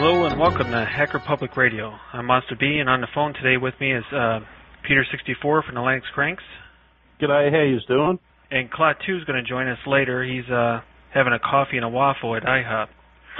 Hello and welcome to Hacker Public Radio. I'm Monster B, and on the phone today with me is Peter64 from the Linux Cranks. G'day, how you doing? And Claude 2 is going to join us later. He's having a coffee and a waffle at IHOP.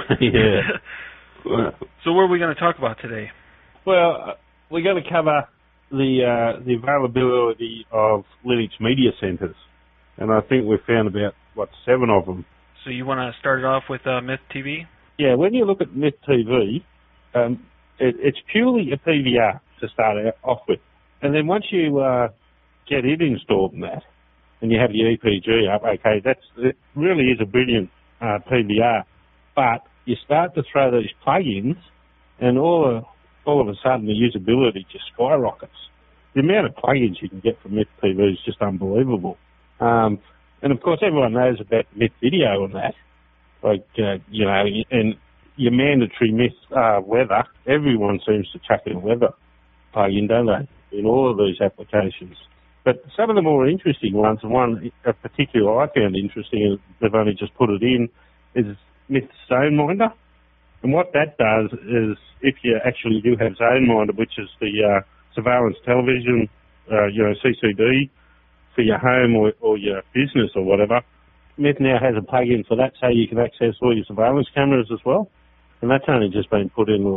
Yeah. So what are we going to talk about today? Well, we're going to cover the availability of Linux media centers, and I think we've found about 7 of them. So you want to start it off with Myth TV? Yeah, when you look at Myth TV, it's purely a PVR to start off with, and then once you get it installed in that, and you have your EPG up, okay, it really is a brilliant PVR, but you start to throw these plugins, and all of a sudden the usability just skyrockets. The amount of plugins you can get from Myth TV is just unbelievable. And of course everyone knows about Myth Video and that. Like, and your mandatory Myth weather, everyone seems to chuck in a weather plugin, don't they, in all of these applications. But some of the more interesting ones, and one in particular I found interesting, and they've only just put it in, is Myth ZoneMinder. And what that does is, if you actually do have ZoneMinder, which is the surveillance television, CCD, for your home or your business or whatever, Myth now has a plug-in for that, so you can access all your surveillance cameras as well. And that's only just been put in the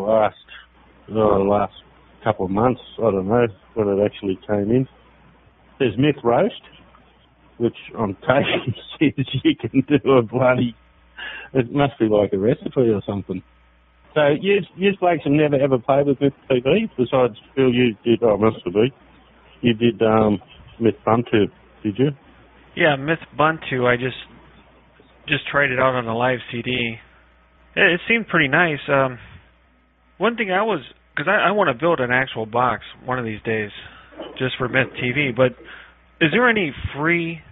last couple of months. I don't know when it actually came in. There's Myth Roast, which I'm taking says you can do a bloody... It must be like a recipe or something. So you blokes have never ever played with Myth TV, besides Phil, you did, must be. You did Myth Ubuntu, did you? Yeah, Myth Ubuntu, I just tried it out on a live CD. It seemed pretty nice. One thing because I want to build an actual box one of these days, just for Myth TV, but is there any free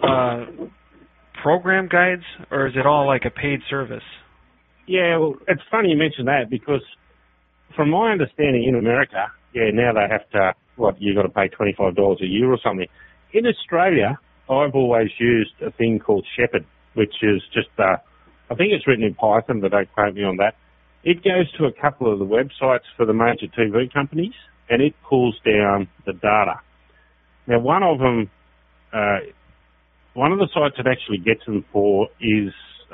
program guides, or is it all like a paid service? Yeah, well, it's funny you mention that, because from my understanding in America, now they have to, you got to pay $25 a year or something. In Australia, I've always used a thing called Shepherd, which is just, I think it's written in Python, but don't quote me on that. It goes to a couple of the websites for the major TV companies, and it pulls down the data. Now, one of the sites it actually gets them for is,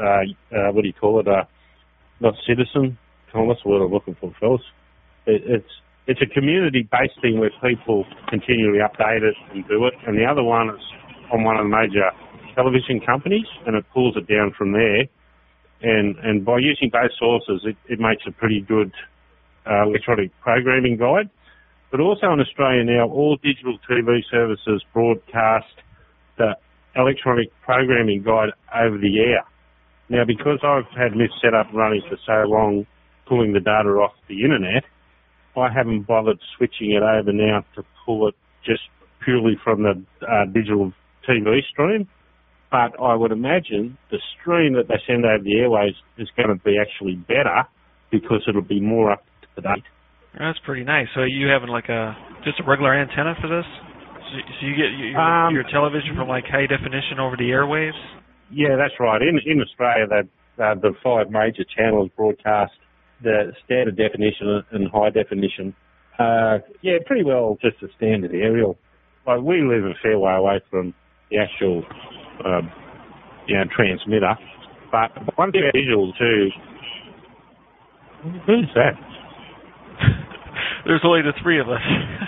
not Citizen, Thomas, what I'm looking for, fellas. It's a community-based thing where people continually update it and do it, and the other one is on one of the major television companies, and it pulls it down from there. And by using both sources, it makes a pretty good electronic programming guide. But also in Australia now, all digital TV services broadcast the electronic programming guide over the air. Now, because I've had Myth set up running for so long, pulling the data off the internet, I haven't bothered switching it over now to pull it just purely from the digital TV stream. But I would imagine the stream that they send over the airways is going to be actually better, because it'll be more up to date. That's pretty nice. So you having just a regular antenna for this? So you get your television from high definition over the airwaves? Yeah, that's right. In Australia, the 5 major channels broadcast the standard definition and high definition. Pretty well just a standard aerial. We live a fair way away from the actual transmitter. But one thing about digital too. Who's that? There's only the 3 of us.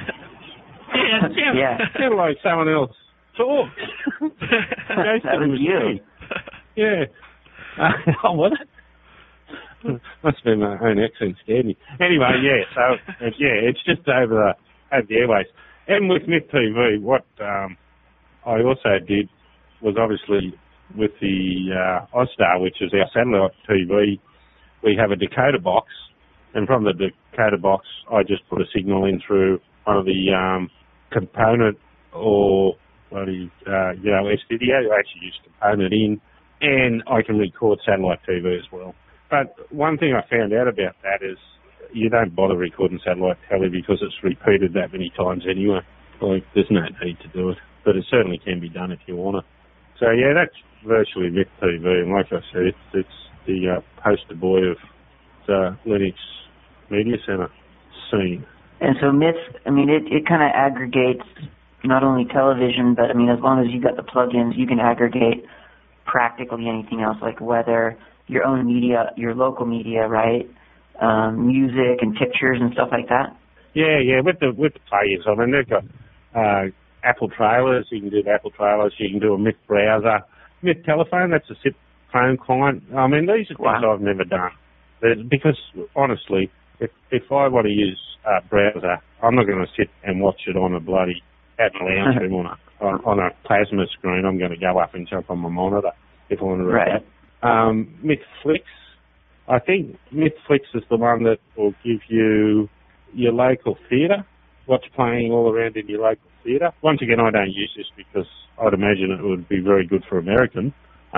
Yeah. Sound like someone else talk. That was you. Yeah. What? Must be my own accent scared me. Anyway, it's just over the airways. And with Myth TV, what I also did was, obviously with the Ozstar, which is our satellite TV, we have a decoder box, and from the decoder box, I just put a signal in through one of the component or S-Video. I actually use component in, and I can record satellite TV as well. But one thing I found out about that is you don't bother recording satellite TV because it's repeated that many times anyway. There's no need to do it, but it certainly can be done if you want to. So that's virtually Myth TV, and like I said, it's the poster boy of Linux Media Center scene. And so Myth, I mean, it kind of aggregates not only television, but I mean, as long as you got the plugins, you can aggregate practically anything else, like weather, your own media, your local media, right? Music and pictures and stuff like that. Yeah, with the plugins. I mean, they've got Apple trailers. You can do the Apple trailers. You can do a Myth browser, Myth telephone. That's a SIP phone client. I mean, these are things I've never done. Because honestly, if I want to use a browser, I'm not going to sit and watch it on a bloody at the lounge room on a plasma screen. I'm going to go up and jump on my monitor if I want to read that. Mythflix. I think Mythflix is the one that will give you your local theatre, what's playing all around in your local theatre. Once again, I don't use this because I'd imagine it would be very good for Americans.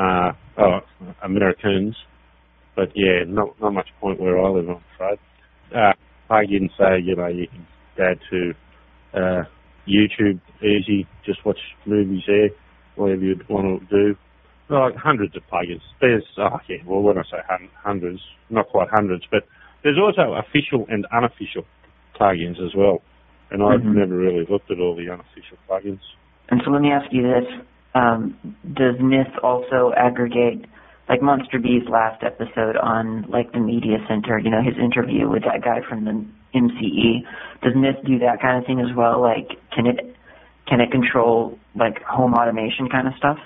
But yeah, not much point where I live, I'm afraid. Plug-in, say, you can go to YouTube, easy, just watch movies there, whatever you'd want to do. Like hundreds of plugins. There's, when I say hundreds, not quite hundreds, but there's also official and unofficial plugins as well. And I've never really looked at all the unofficial plugins. And so let me ask you this. Does Myth also aggregate, like Monster B's last episode on, like, the Media Center, his interview with that guy from the MCE, does Myth do that kind of thing as well? Like, can it control, like, home automation kind of stuff?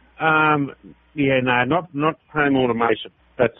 Not home automation. That's,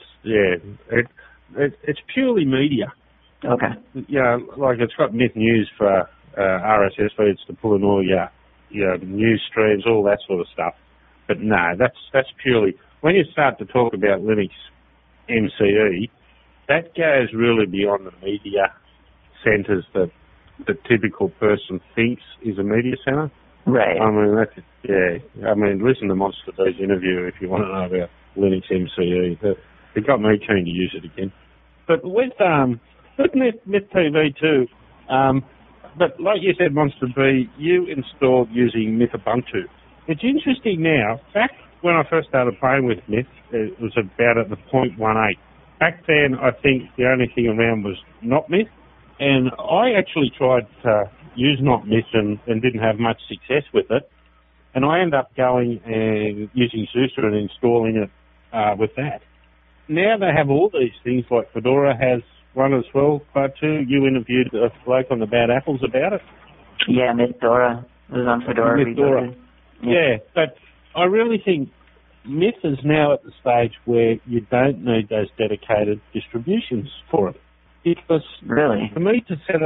it's purely media. Okay. Yeah, like it's got Myth News for RSS feeds to pull in all your news streams, all that sort of stuff. But no, that's purely, when you start to talk about Linux MCE, that goes really beyond the media centres that the typical person thinks is a media centre. Right. I mean, listen to Monster B's interview if you want to know about Linux MCE. It got me keen to use it again. But with Myth TV too, but like you said, Monster B, you installed using Myth Ubuntu. It's interesting now. Back when I first started playing with Myth, it was about at the 0.18. Back then, I think the only thing around was Not Myth, and I actually tried to use Not Myth and didn't have much success with it. And I ended up going and using SUSE and installing it with that. Now they have all these things, like Fedora has one as well. But too, you interviewed a bloke on the Bad Apples about it. Yeah, Mythdora was on Fedora. Mythdora. Yeah, but I really think Myth is now at the stage where you don't need those dedicated distributions for it. Because really, for me to set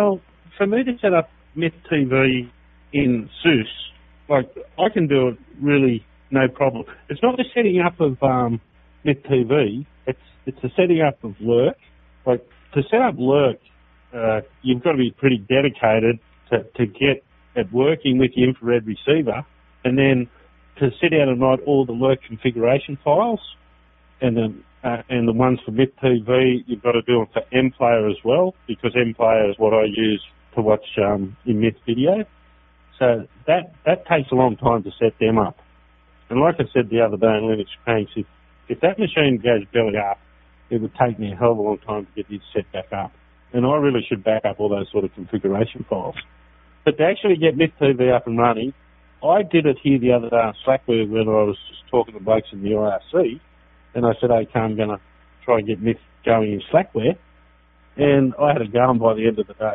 up Myth TV in SUSE, like I can do it really no problem. It's not the setting up of Myth TV. It's the setting up of Lurk. Like to set up Lurk, you've got to be pretty dedicated to get it working with the infrared receiver, and then to sit down and write all the Lurk configuration files, and the ones for Myth TV, you've got to do them for MPlayer as well, because MPlayer is what I use to watch in Myth video. So that takes a long time to set them up. And like I said the other day in Linux Cranks, if that machine goes belly up, it would take me a hell of a long time to get it set back up. And I really should back up all those sort of configuration files. But to actually get Myth TV up and running, I did it here the other day on Slackware when I was just talking to blokes in the IRC, and I said, okay, I'm going to try and get Myth going in Slackware, and I had it going by the end of the day.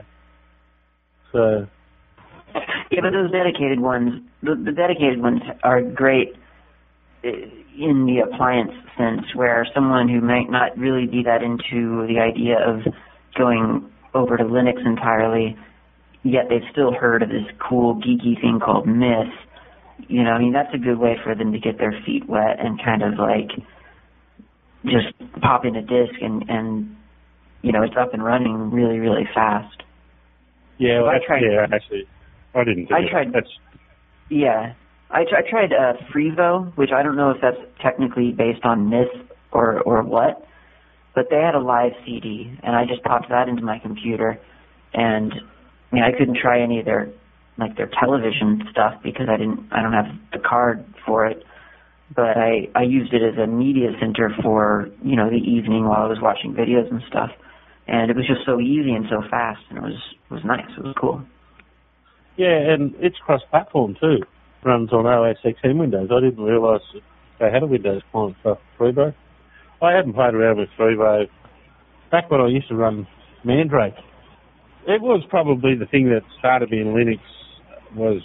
So... Yeah, but those dedicated ones, the dedicated ones are great in the appliance sense, where someone who might not really be that into the idea of going over to Linux entirely, yet they've still heard of this cool geeky thing called Myth. I mean, that's a good way for them to get their feet wet and kind of like just pop in a disk and it's up and running really, really fast. Yeah, well, actually, I didn't do that. I tried Freevo, which I don't know if that's technically based on Myth or what, but they had a live CD, and I just popped that into my computer, and I mean, I couldn't try any of their television stuff because I don't have the card for it. but I used it as a media center for, you know, the evening while I was watching videos and stuff. And it was just so easy and so fast, and it was nice. It was cool. Yeah, and it's cross-platform too. Runs on OS X and Windows. I didn't realise they had a Windows client for Freevo. I hadn't played around with Freevo back when I used to run Mandrake. It was probably the thing that started me in Linux was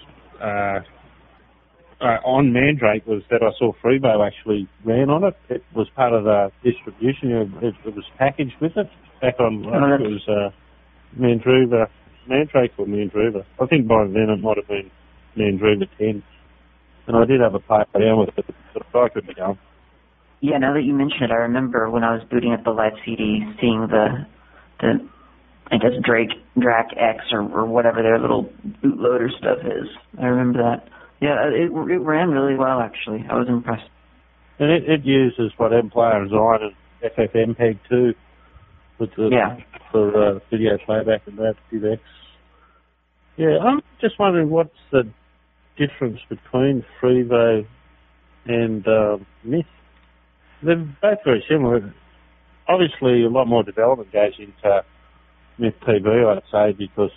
on Mandrake was that I saw Freevo actually ran on it. It was part of the distribution. It was packaged with it back on. It was Mandriva, Mandrake or Mandriva. I think by then it might have been Mandriva 10. And I did have a play around with it, but I couldn't go. Yeah, now that you mention it, I remember when I was booting up the live CD, seeing the I guess Drac X or whatever their little bootloader stuff is. I remember that. Yeah, it ran really well, actually. I was impressed. And it uses what MPlayer Design and FFmpeg too, with for video playback and that, DivX. Yeah, I'm just wondering what's the difference between Freevo and Myth. They're both very similar. Obviously, a lot more development goes into Myth TV, I'd say, because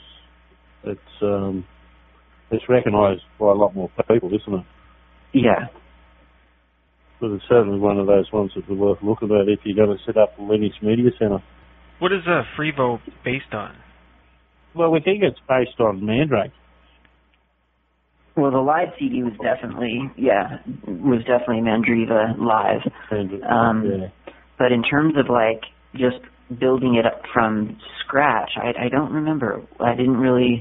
it's recognised by a lot more people, isn't it? Yeah. But it's certainly one of those ones that's worth looking at if you're going to set up a Linux Media Center. What is Freevo based on? Well, we think it's based on Mandrake. Well, the live CD was definitely Mandriva Live. Yeah. But in terms of like just building it up from scratch, I don't remember. I didn't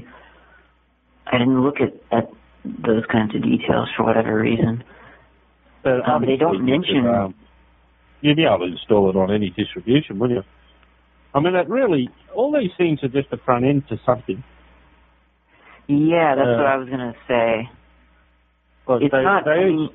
look at those kinds of details for whatever reason. But they don't mention. You'd be able to install it on any distribution, wouldn't you? I mean, all these things are just the front end to something. Yeah, that's what I was going to say. Well, it's not...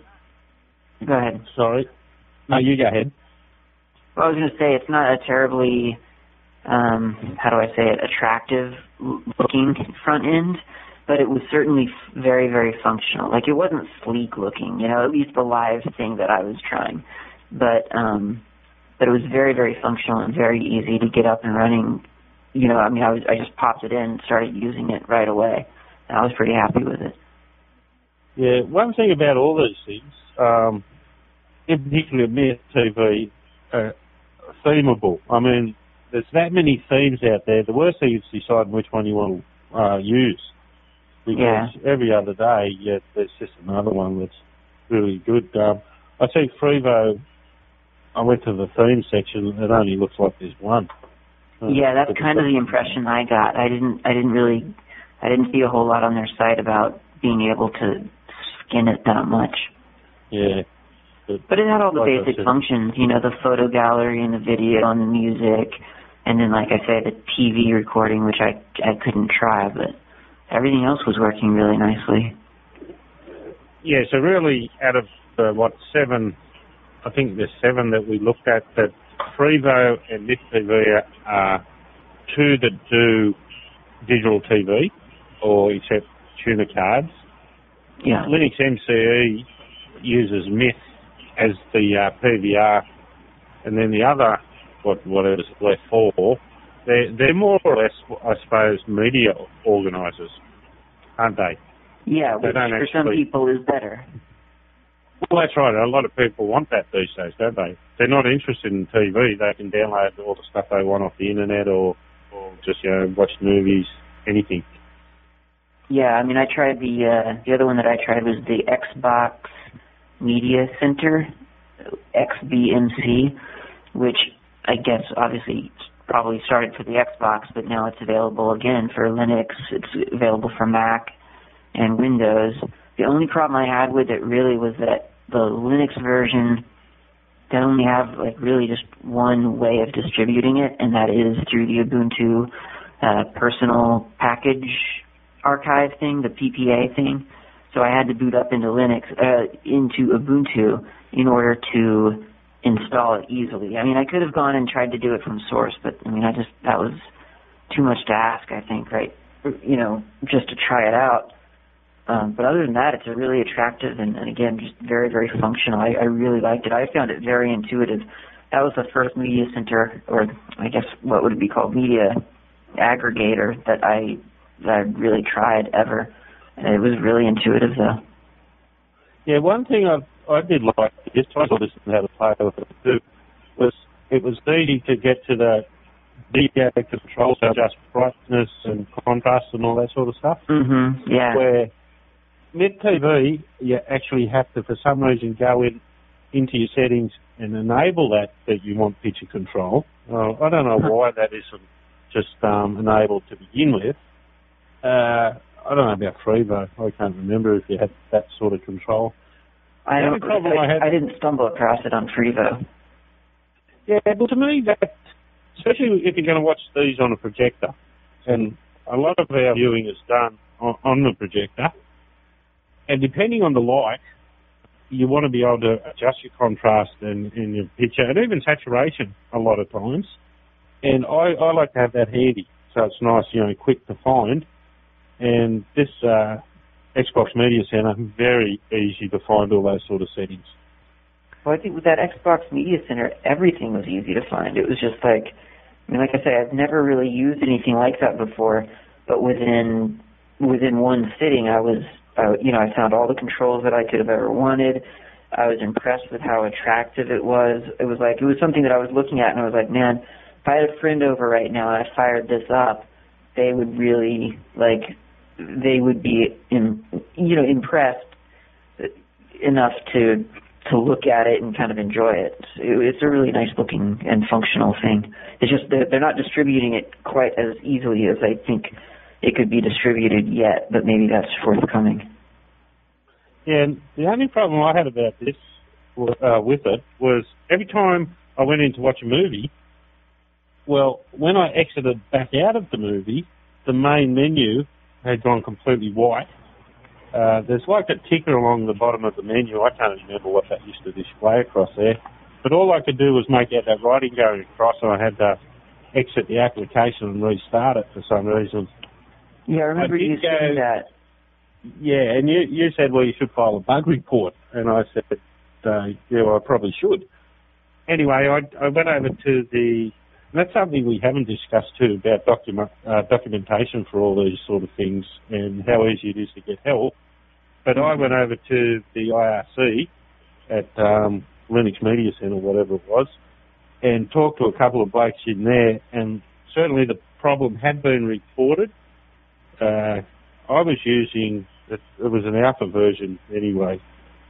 go ahead. Sorry. No, you go ahead. Well, I was going to say, it's not a terribly, how do I say it, attractive-looking front end, but it was certainly very, very functional. Like, it wasn't sleek-looking, you know, at least the live thing that I was trying. But it was very, very functional and very easy to get up and running. You know, I mean, I just popped it in and started using it right away. And I was pretty happy with it. Yeah, one thing about all these things, in particular Myth TV, themable. I mean, there's that many themes out there. The worst thing is deciding which one you want to use. Because every other day, there's just another one that's really good. I think Freevo, I went to the theme section, it only looks like there's one. Yeah, that's kind of the impression I got. I didn't see a whole lot on their site about being able to skin it that much. Yeah. But it had all the basic functions, you know, the photo gallery and the video and the music, and then, like I said, the TV recording, which I couldn't try, but everything else was working really nicely. Yeah, so really, out of seven, I think there's seven that we looked at, that Freevo and Myth TV are two that do digital TV, or except tuner cards. Yeah. Linux MCE uses Myth as the PVR, and then the other, whatever's left for, they're more or less, I suppose, media organisers, aren't they? Yeah, which for some people is better. Well, that's right. A lot of people want that these days, don't they? They're not interested in TV. They can download all the stuff they want off the internet or just, you know, watch movies, anything. Yeah, I mean, I tried the other one that I tried was the Xbox Media Center, XBMC, which I guess obviously probably started for the Xbox, but now it's available again for Linux. It's available for Mac and Windows. The only problem I had with it really was that the Linux version, they only have like really just one way of distributing it, and that is through the Ubuntu personal package archive thing, the PPA thing. So I had to boot up into into Ubuntu in order to install it easily. I mean, I could have gone and tried to do it from source, but I mean, that was too much to ask, I think, right? You know, just to try it out. But other than that, it's a really attractive and again, just very, very functional. I really liked it. I found it very intuitive. That was the first media center, or I guess what would it be called, media aggregator that I really tried ever. And it was really intuitive, though. Yeah, one thing I did like, just trying to listen to how to play with it too, was it was easy to get to the DVA controls, adjust brightness and contrast and all that sort of stuff. Mm-hmm, yeah. Where MidTV, you actually have to, for some reason, go into your settings and enable that you want picture control. I don't know why that isn't just enabled to begin with. I don't know about Frevo. I can't remember if you had that sort of control. I didn't stumble across it on Frevo. Yeah, well, to me, that, especially if you're going to watch these on a projector, and a lot of our viewing is done on the projector, and depending on the light, you want to be able to adjust your contrast and your picture, and even saturation a lot of times. And I like to have that handy, so it's nice, quick to find. And this Xbox Media Center, very easy to find all those sort of settings. Well, I think with that Xbox Media Center, everything was easy to find. It was just like I say, I've never really used anything like that before, but within one sitting, I found all the controls that I could have ever wanted. I was impressed with how attractive it was. It was something that I was looking at, and I was like, man, if I had a friend over right now and I fired this up, they would really be impressed enough to look at it and kind of enjoy it. It's a really nice looking and functional thing. It's just they're not distributing it quite as easily as I think it could be distributed yet, but maybe that's forthcoming. Yeah, and the only problem I had about this with it was every time I went in to watch a movie, well, when I exited back out of the movie, the main menu had gone completely white. There's like a ticker along the bottom of the menu. I can't remember what that used to display across there. But all I could do was make out that writing going across, and I had to exit the application and restart it for some reason. Yeah, I remember you saying that. Yeah, and you said, well, you should file a bug report. And I said, yeah, well, I probably should. Anyway, I went over to and that's something we haven't discussed too, about documentation for all these sort of things and how easy it is to get help. But I went over to the IRC at Linux Media Center, whatever it was, and talked to a couple of blokes in there, and certainly the problem had been reported. I was using, it was an alpha version anyway,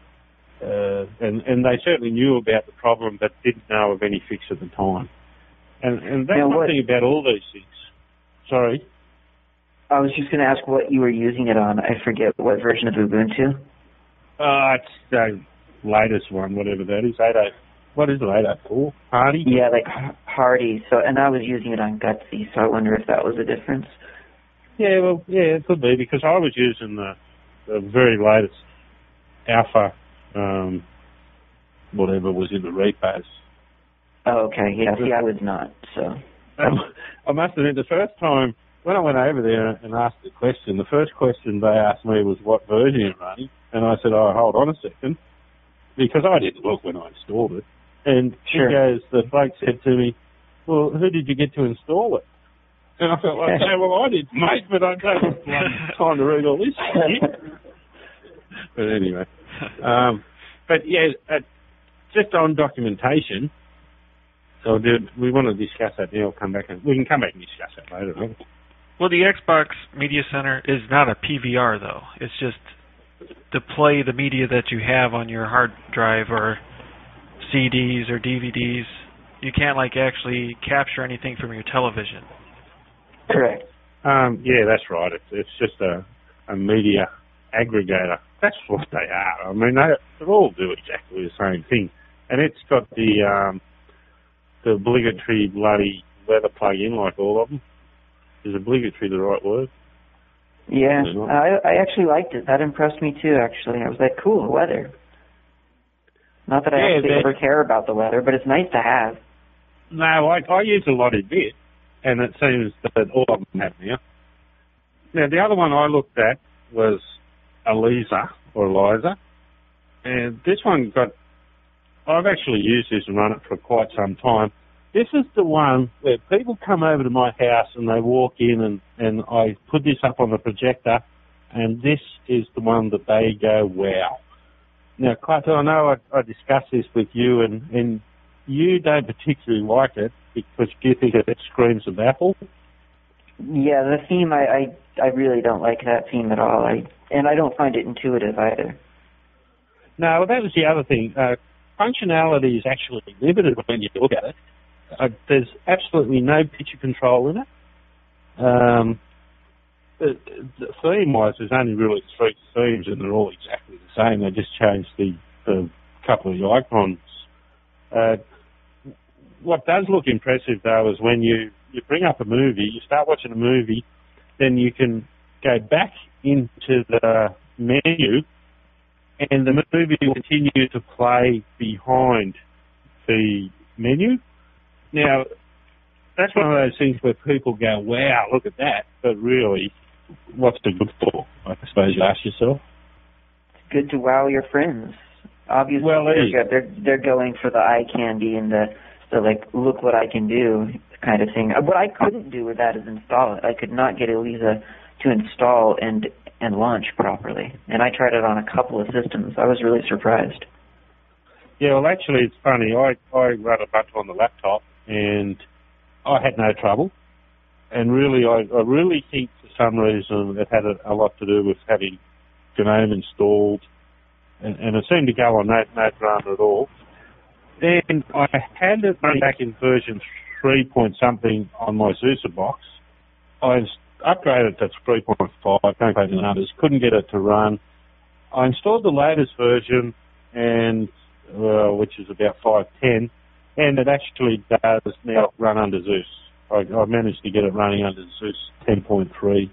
and they certainly knew about the problem but didn't know of any fix at the time. And that's one thing about all these things. Sorry? I was just going to ask what you were using it on. I forget what version of Ubuntu. It's the latest one, whatever that is. 8.0. What is it, 8.04? Hardy? Yeah, like Hardy. So, and I was using it on Gutsy, so I wonder if that was a difference. Yeah, well, yeah, it could be, because I was using the very latest alpha, whatever was in the repos. Oh, okay, yeah, see, I was not, so. I must admit, the first time, when I went over there and asked the question, the first question they asked me was what version you're running, and I said, oh, hold on a second, because I didn't look when I installed it. And the bloke said to me, well, who did you get to install it? And I felt like, well, I did, mate, but I don't have time to read all this shit. But anyway. But yeah, just on documentation, so we want to discuss that now. We can come back and discuss that later, right? Well, the Xbox Media Center is not a PVR, though. It's just to play the media that you have on your hard drive or CDs or DVDs. You can't, actually capture anything from your television. Correct. Yeah, that's right. It's just a media aggregator. That's what they are. I mean, they all do exactly the same thing. And it's got the obligatory bloody weather plug-in, like all of them. Is obligatory the right word? Yeah, I actually liked it. That impressed me too, actually. I was like, cool, weather. Not that I actually ever care about the weather, but it's nice to have. No, I use a lot of it, and it seems that all of them have now. Now, the other one I looked at was Eliza or Eliza, and this one I've actually used this and run it for quite some time. This is the one where people come over to my house and they walk in and I put this up on the projector, and this is the one that they go, wow. Now, Clapton, I know I discussed this with you, and you don't particularly like it because you think it screams of Apple. Yeah, the theme, I really don't like that theme at all. And I don't find it intuitive either. No, that was the other thing. Functionality is actually limited when you look at it. There's absolutely no picture control in it. The theme-wise, there's only really 3 themes, and they're all exactly the same. They just changed the couple of the icons. What does look impressive, though, is when you bring up a movie, you start watching a movie, then you can go back into the menu, and the movie will continue to play behind the menu. Now, that's one of those things where people go, wow, look at that. But really, what's it good for? I suppose you ask yourself. It's good to wow your friends. Obviously, well, they're going for the eye candy and the like, look what I can do kind of thing. What I couldn't do with that is install it. I could not get Eliza to install and launch properly. And I tried it on a couple of systems. I was really surprised. Yeah, well, actually, it's funny. I run a bunch on the laptop, and I had no trouble. And really, I really think for some reason it had a lot to do with having GNOME installed, and it seemed to go on no drama at all. Then I had it running back in version 3 point something on my Zusa box. I upgraded to 3.5, don't pay the numbers, couldn't get it to run. I installed the latest version, and which is about 5.10, and it actually does now run under Zeus. I managed to get it running under Zeus 10.3.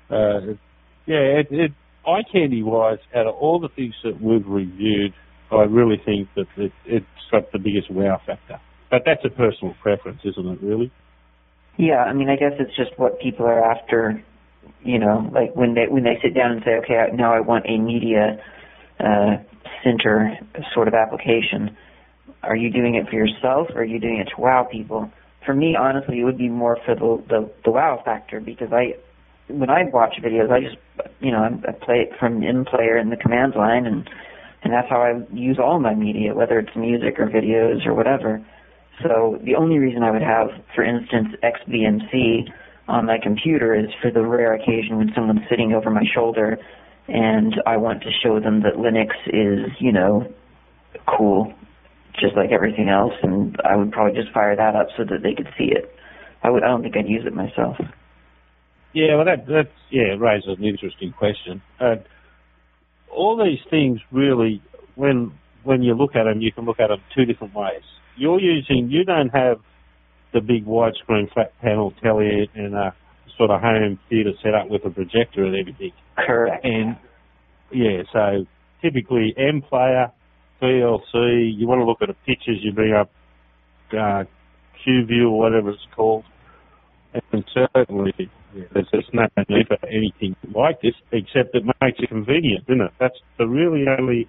Eye candy wise, out of all the things that we've reviewed, I really think that it's got the biggest wow factor. But that's a personal preference, isn't it, really? Yeah, I mean, I guess it's just what people are after, you know, like when they sit down and say, okay, now I want a media center sort of application. Are you doing it for yourself, or are you doing it to wow people? For me, honestly, it would be more for the wow factor, because when I watch videos, I just, I play it from InPlayer in the commands line, and that's how I use all my media, whether it's music or videos or whatever. So the only reason I would have, for instance, XBMC on my computer is for the rare occasion when someone's sitting over my shoulder and I want to show them that Linux is, cool, just like everything else, and I would probably just fire that up so that they could see it. I don't think I'd use it myself. Yeah, well, that raises an interesting question. All these things really, when you look at them, you can look at them 2 different ways. You don't have the big widescreen flat panel telly and a sort of home theatre set up with a projector and everything. Correct. And so typically MPlayer, VLC, you want to look at the pictures, you bring up QView or whatever it's called. And certainly there's just no need for anything like this, except it makes it convenient, isn't it? That's the really only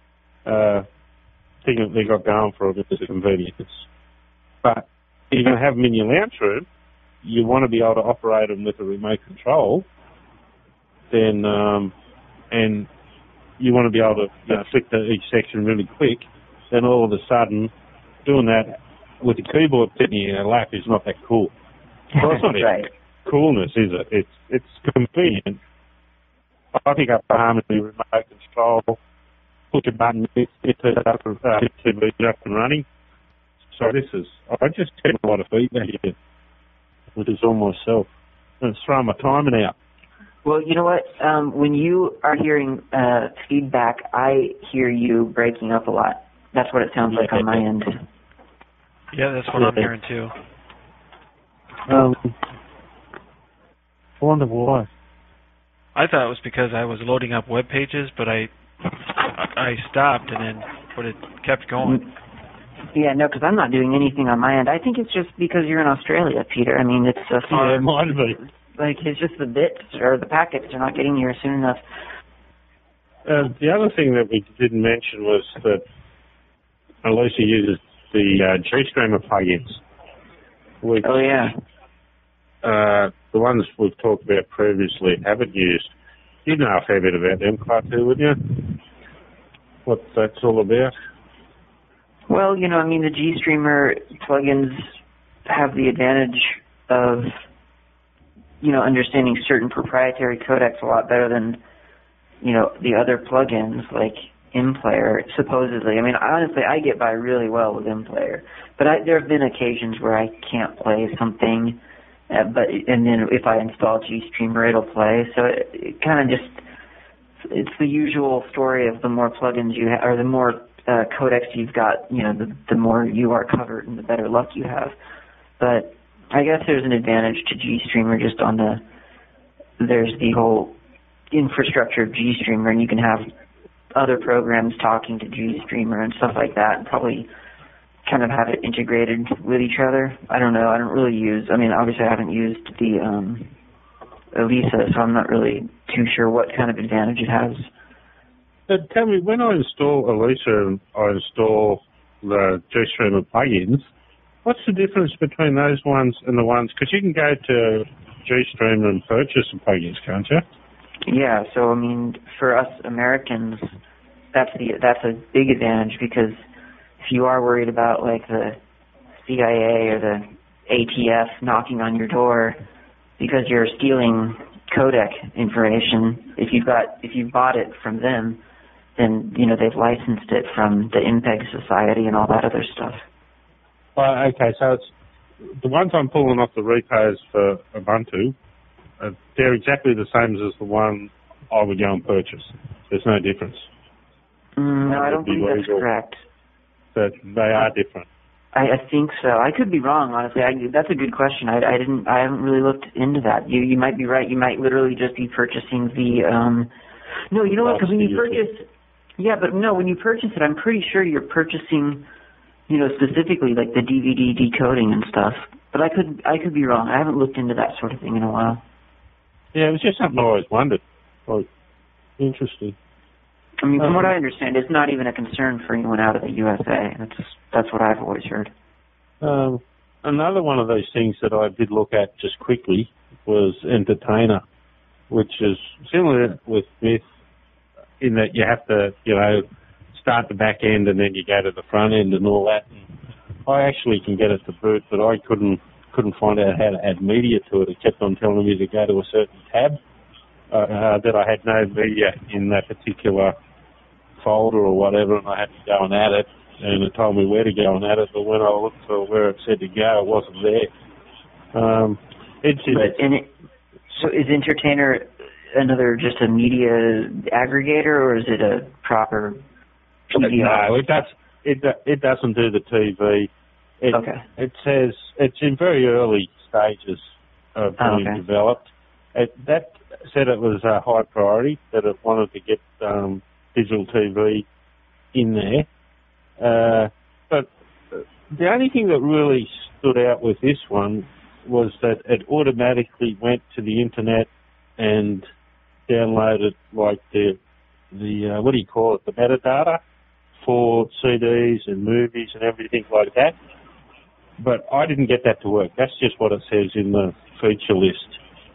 thing that they got going for it is the convenience. But if you're going to have them in your lounge room, you want to be able to operate them with a remote control, then and you want to be able to flick each section really quick, then all of a sudden doing that with the keyboard sitting in your lap is not that cool. Well, it's not right. Coolness, is it? It's convenient. I pick up a Harmony remote control, push a button, it turns up and running. So I just get a lot of feedback here with this on myself. And it's throwing my timing out. Well, you know what? When you are hearing feedback, I hear you breaking up a lot. That's what it sounds like on my end. Yeah, that's what I'm hearing too. I wonder why. I thought it was because I was loading up web pages, but I stopped but it kept going. Yeah, no, because I'm not doing anything on my end. I think it's just because you're in Australia, Peter. I mean, it's it might be. Like, it's just the bits or the packets are not getting here soon enough. The other thing that we didn't mention was that Elisa uses the GStreamer plugins. Which, Oh, yeah. The ones we've talked about previously haven't used. You'd know a fair bit about them, Clark, too, wouldn't you? What that's all about? Well, the GStreamer plugins have the advantage of, understanding certain proprietary codecs a lot better than, the other plugins like MPlayer, supposedly. I mean, honestly, I get by really well with MPlayer, but there have been occasions where I can't play something, and then if I install GStreamer, it'll play. So it kind of it's the usual story of the more plugins you have, or the more codecs you've got, the more you are covered and the better luck you have. But I guess there's an advantage to GStreamer just there's the whole infrastructure of GStreamer, and you can have other programs talking to GStreamer and stuff like that, and probably kind of have it integrated with each other. I don't know. I don't really obviously I haven't used the Elisa, so I'm not really too sure what kind of advantage it has. But tell me, when I install Elisa and I install the GStreamer plugins, what's the difference between those ones and the ones, because you can go to GStreamer and purchase the plugins, can't you? Yeah, so for us Americans, that's a big advantage, because if you are worried about like the CIA or the ATF knocking on your door because you're stealing codec information, if you've bought it from them, then they've licensed it from the MPEG Society and all that other stuff. Okay, so it's the ones I'm pulling off the repos for Ubuntu. They're exactly the same as the one I would go and purchase. There's no difference. No, I don't think that's correct. But they are different. I think so. I could be wrong, honestly. That's a good question. I haven't really looked into that. You might be right. You might literally just be purchasing the. No, you know what? Because when you purchase, when you purchase it, I'm pretty sure you're purchasing, specifically like the DVD decoding and stuff. But I could be wrong. I haven't looked into that sort of thing in a while. Yeah, it was just something I always wondered. Like, interesting. From what I understand, it's not even a concern for anyone out of the USA. That's what I've always heard. Another one of those things that I did look at just quickly was Entertainer, which is similar with Myth in that you have to, start the back end and then you go to the front end and all that. And I actually can get it to boot, but I couldn't find out how to add media to it. It kept on telling me to go to a certain tab, that I had no media in that particular folder or whatever, and I had to go and add it, and it told me where to go and add it, but when I looked for where it said to go, it wasn't there. So is Entertainer just a media aggregator, or is it a proper TV? No, it doesn't do the TV. Okay. It says it's in very early stages of being developed. That said it was a high priority, that it wanted to get digital TV in there. But the only thing that really stood out with this one was that it automatically went to the internet and downloaded like the what do you call it, the metadata for CDs and movies and everything like that. But I didn't get that to work. That's just what it says in the feature list.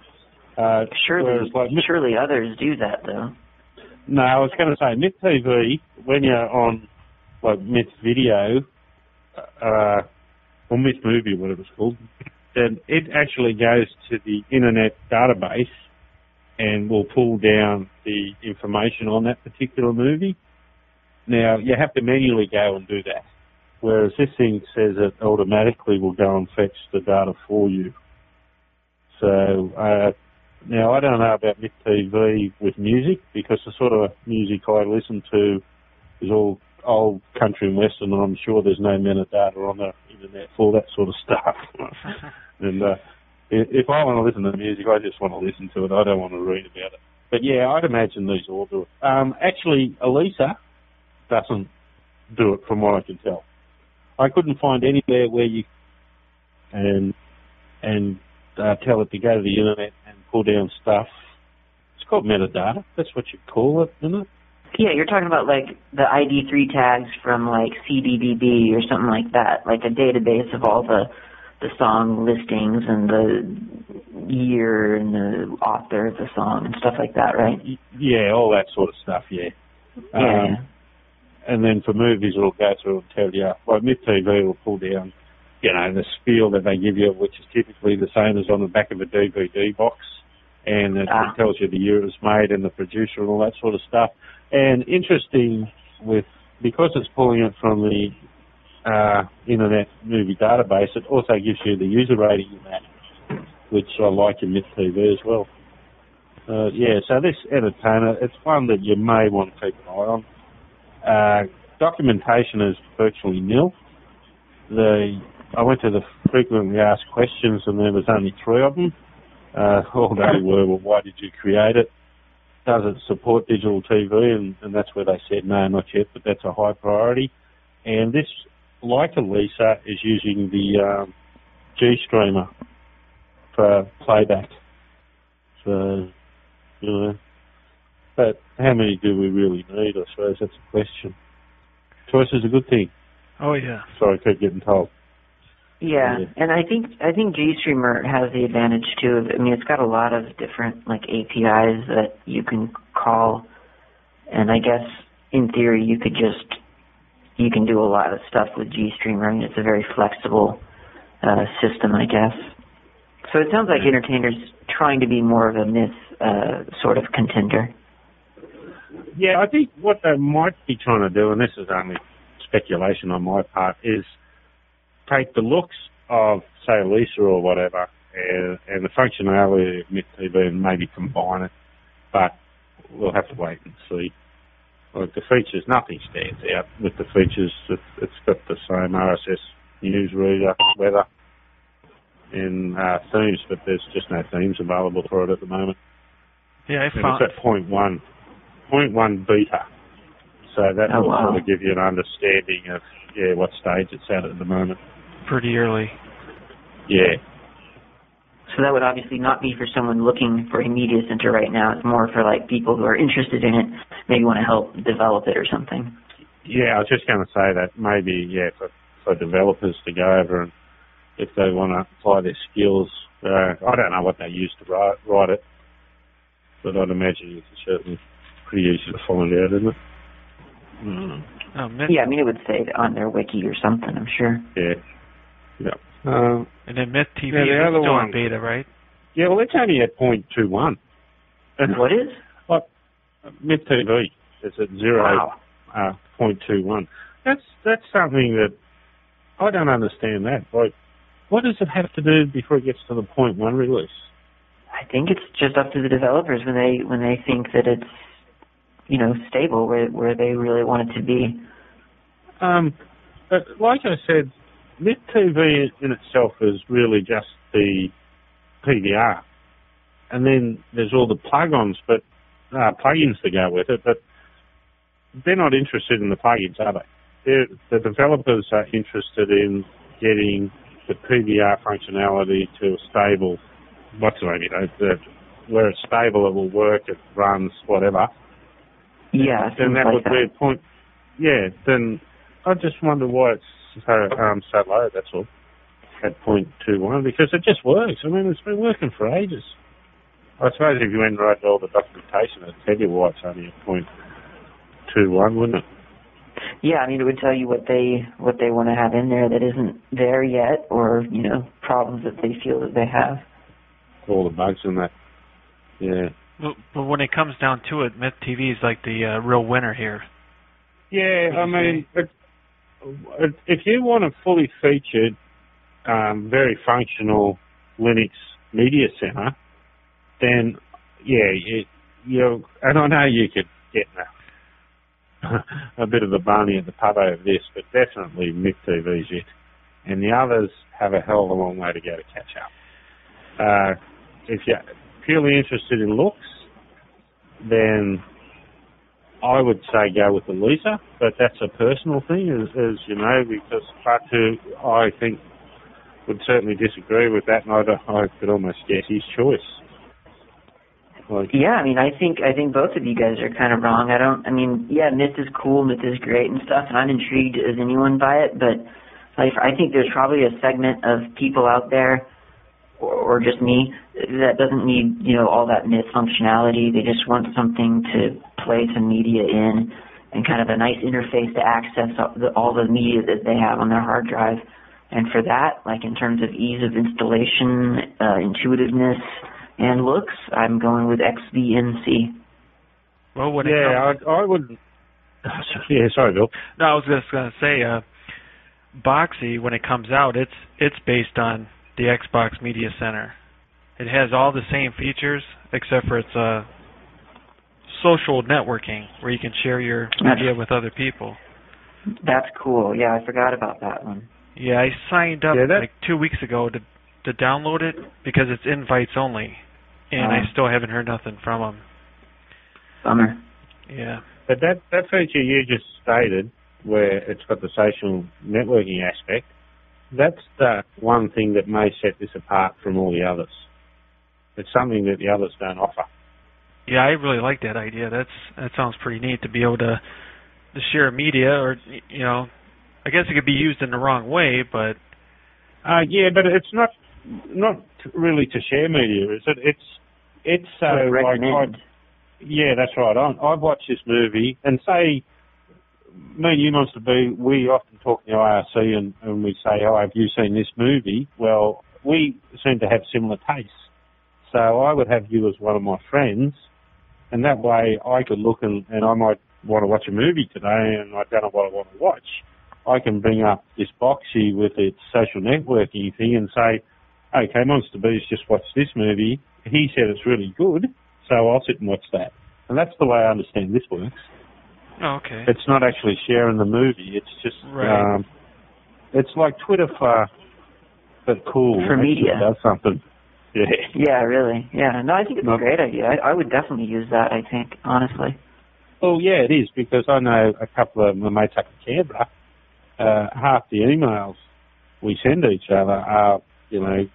Surely others do that, though. No, I was going to say, Myth TV, when you're on like Myth Video, or Myth Movie, whatever it's called, then it actually goes to the internet database and will pull down the information on that particular movie. Now, you have to manually go and do that, whereas this thing says it automatically will go and fetch the data for you. So, now I don't know about Myth TV with music, because the sort of music I listen to is all old country and western, and I'm sure there's no metadata on the internet for that sort of stuff. And if I want to listen to music, I just want to listen to it. I don't want to read about it. But yeah, I'd imagine these all do it. Actually, Elisa doesn't do it, from what I can tell. I couldn't find anywhere where you and tell it to go to the internet and pull down stuff. It's called metadata. That's what you call it, isn't it? Yeah, you're talking about like the ID3 tags from like CBBB or something like that, like a database of all the song listings and the year and the author of the song and stuff like that, right? Yeah, all that sort of stuff, yeah. Yeah. And then for movies, it'll go through and tell you, like MIP-TV will pull down, the spiel that they give you, which is typically the same as on the back of a DVD box. And it tells you the year it was made and the producer and all that sort of stuff. And interesting because it's pulling it from the Internet Movie Database, it also gives you the user rating in that, which I like in MIP-TV as well. So this entertainer, it's one that you may want to keep an eye on. Documentation is virtually nil. I went to the frequently asked questions and there was only 3 of them. All they were, well, why did you create it? Does it support digital TV? And that's where they said, no, not yet, but that's a high priority. And this, like Elisa, is using the GStreamer for playback. So, but how many do we really need? I suppose that's a question. Choice is a good thing. Oh, yeah. Sorry, I keep getting told. Yeah, and I think GStreamer has the advantage too. It's got a lot of different like APIs that you can call, and I guess in theory you can do a lot of stuff with GStreamer. It's a very flexible system, I guess. So it sounds like Entertainer's trying to be more of a myth sort of contender. Yeah, I think what they might be trying to do, and this is only speculation on my part, is take the looks of, say, Lisa or whatever, and the functionality of MIP-TV and maybe combine it. But we'll have to wait and see. Like the features, nothing stands out with the features. It's got the same RSS newsreader, weather, and themes, but there's just no themes available for it at the moment. Yeah, it's at 0.1 beta. So that will sort of give you an understanding of what stage it's at the moment. Pretty early. Yeah. So that would obviously not be for someone looking for a media center right now. It's more for like people who are interested in it, maybe want to help develop it or something. Yeah, I was just going to say that maybe, for developers to go over and if they want to apply their skills. I don't know what they use to write it, but I'd imagine it's certainly pretty easy to find out, isn't it? Yeah, it would say it on their wiki or something, I'm sure. Yeah. And then MIP-TV is still on beta, right? Yeah, well, it's only at 0.21. What is? MIP-TV is at 0.21. That's something that I don't understand. That like, what does it have to do before it gets to the 0.1 release? I think it's just up to the developers when they think that it's stable where they really want it to be. But like I said, MIP-TV in itself is really just the PVR, and then there's all the plugins, but plugins to go with it. But they're not interested in the plugins, are they? The developers are interested in getting the PVR functionality to a stable, where it's stable, it will work, it runs, whatever. Yeah, then that would be a point. Yeah, then I just wonder why it's so low. That's all. At 0.21, because it just works. It's been working for ages. I suppose if you went and wrote all the documentation, it'd tell you why it's only at 0.21, wouldn't it? Yeah, it would tell you what they want to have in there that isn't there yet, or problems that they feel that they have. All the bugs in that. Yeah. But when it comes down to it, MIP-TV is like the real winner here. Yeah, if you want a fully featured, very functional Linux media center, then and I know you could get a bit of a barney at the pub over this, but definitely MIP-TV's it, and the others have a hell of a long way to go to catch up. If you're purely interested in looks, then I would say go with Elisa, but that's a personal thing, as you know, because Batu, I think, would certainly disagree with that, and I could almost guess his choice. Like, yeah, I mean, I think both of you guys are kind of wrong. Yeah, Myth is cool, Myth is great and stuff, and I'm intrigued as anyone by it, but like, I think there's probably a segment of people out there, or just me, that doesn't need, all that Myth functionality. They just want something to play some media in and kind of a nice interface to access all the media that they have on their hard drive. And for that, like in terms of ease of installation, intuitiveness, and looks, I'm going with XVNC. Well, I would. Yeah, sorry, Bill. No, I was just going to say, Boxee, when it comes out, it's based on the Xbox Media Center. It has all the same features, except for its social networking, where you can share your media with other people. That's cool. Yeah, I forgot about that one. Yeah, I signed up like 2 weeks ago to download it because it's invites only, and I still haven't heard nothing from them. Bummer. Yeah. But that feature you just stated, where it's got the social networking aspect, that's the one thing that may set this apart from all the others. It's something that the others don't offer. Yeah, I really like that idea. That sounds pretty neat to be able to share media, or I guess it could be used in the wrong way, but yeah, but it's not really to share media, is it? It's so recommend. Yeah, that's right. I've watched this movie, and say, me and you, Monster B, we often talk in the IRC and we say, oh, have you seen this movie? Well, we seem to have similar tastes. So I would have you as one of my friends, and that way I could look and I might want to watch a movie today and I don't know what I want to watch. I can bring up this Boxee with its social networking thing and say, okay, Monster B's just watched this movie. He said it's really good, so I'll sit and watch that. And that's the way I understand this works. Oh, okay. It's not actually sharing the movie. It's just, right. It's like Twitter but cool. For media. Does something. Yeah. Yeah, really. Yeah. No, I think it's a great idea. I would definitely use that, I think, honestly. Well, yeah, it is, because I know a couple of my mates up in Canberra, half the emails we send each other are, it's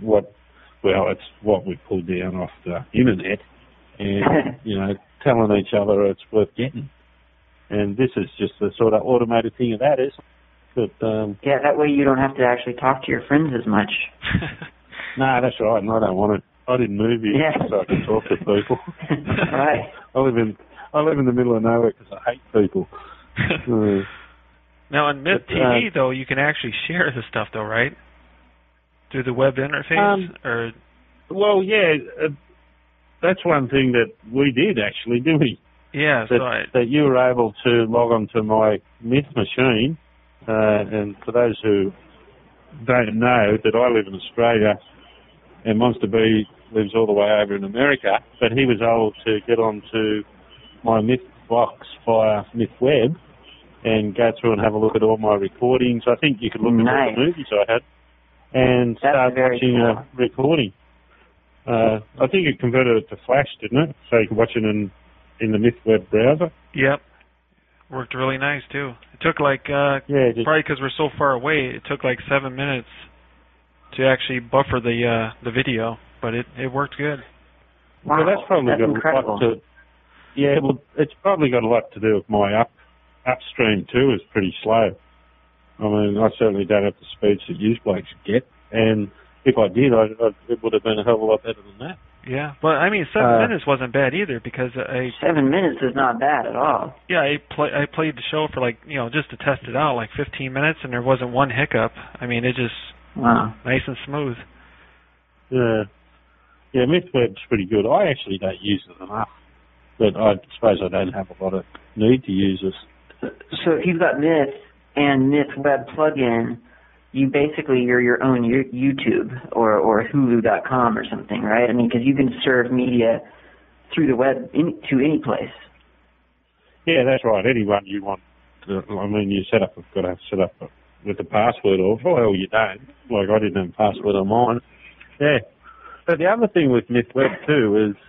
what we pull down off the internet and, telling each other it's worth getting. And this is just the sort of automated thing of that, isn't it? But, yeah, that way you don't have to actually talk to your friends as much. No, that's right, and I don't want it. I didn't move here so I can talk to people. Right. I live in the middle of nowhere because I hate people. Now on Myth TV, though, you can actually share the stuff, though, right? Through the web interface, Well, yeah, that's one thing that we did actually, didn't we? Yeah, that you were able to log on to my Myth machine, and for those who don't know, that I live in Australia and Monster B lives all the way over in America, but he was able to get onto my Myth box via Myth Web and go through and have a look at all my recordings. I think you could look at all the movies I had and start watching a recording. I think it converted it to Flash, didn't it? So you could watch it in the Myth Web browser. Yep. Worked really nice, too. It took probably because we're so far away, it took 7 minutes to actually buffer the video, but it worked good. Wow, well, that's probably got incredible. a lot to. Yeah, well, it's probably got a lot to do with my upstream too. Is pretty slow. I mean, I certainly don't have the speeds that you blokes get, and if I did, it would have been a hell of a lot better than that. Yeah, but I mean, 7 minutes wasn't bad either because 7 minutes is not bad at all. Yeah, I played the show for just to test it out, 15 minutes, and there wasn't one hiccup. I mean, it just nice and smooth. Yeah, MythWeb's pretty good. I actually don't use it enough, but I suppose I don't have a lot of need to use it. So if you've got Myth and MythWeb plugin, you're your own YouTube or Hulu.com or something, right? I mean, because you can serve media through the web to any place. Yeah, that's right. Anyone you want to, you got to set up with the password, or well, you don't. I didn't have a password on mine. Yeah. But the other thing with MythWeb too is,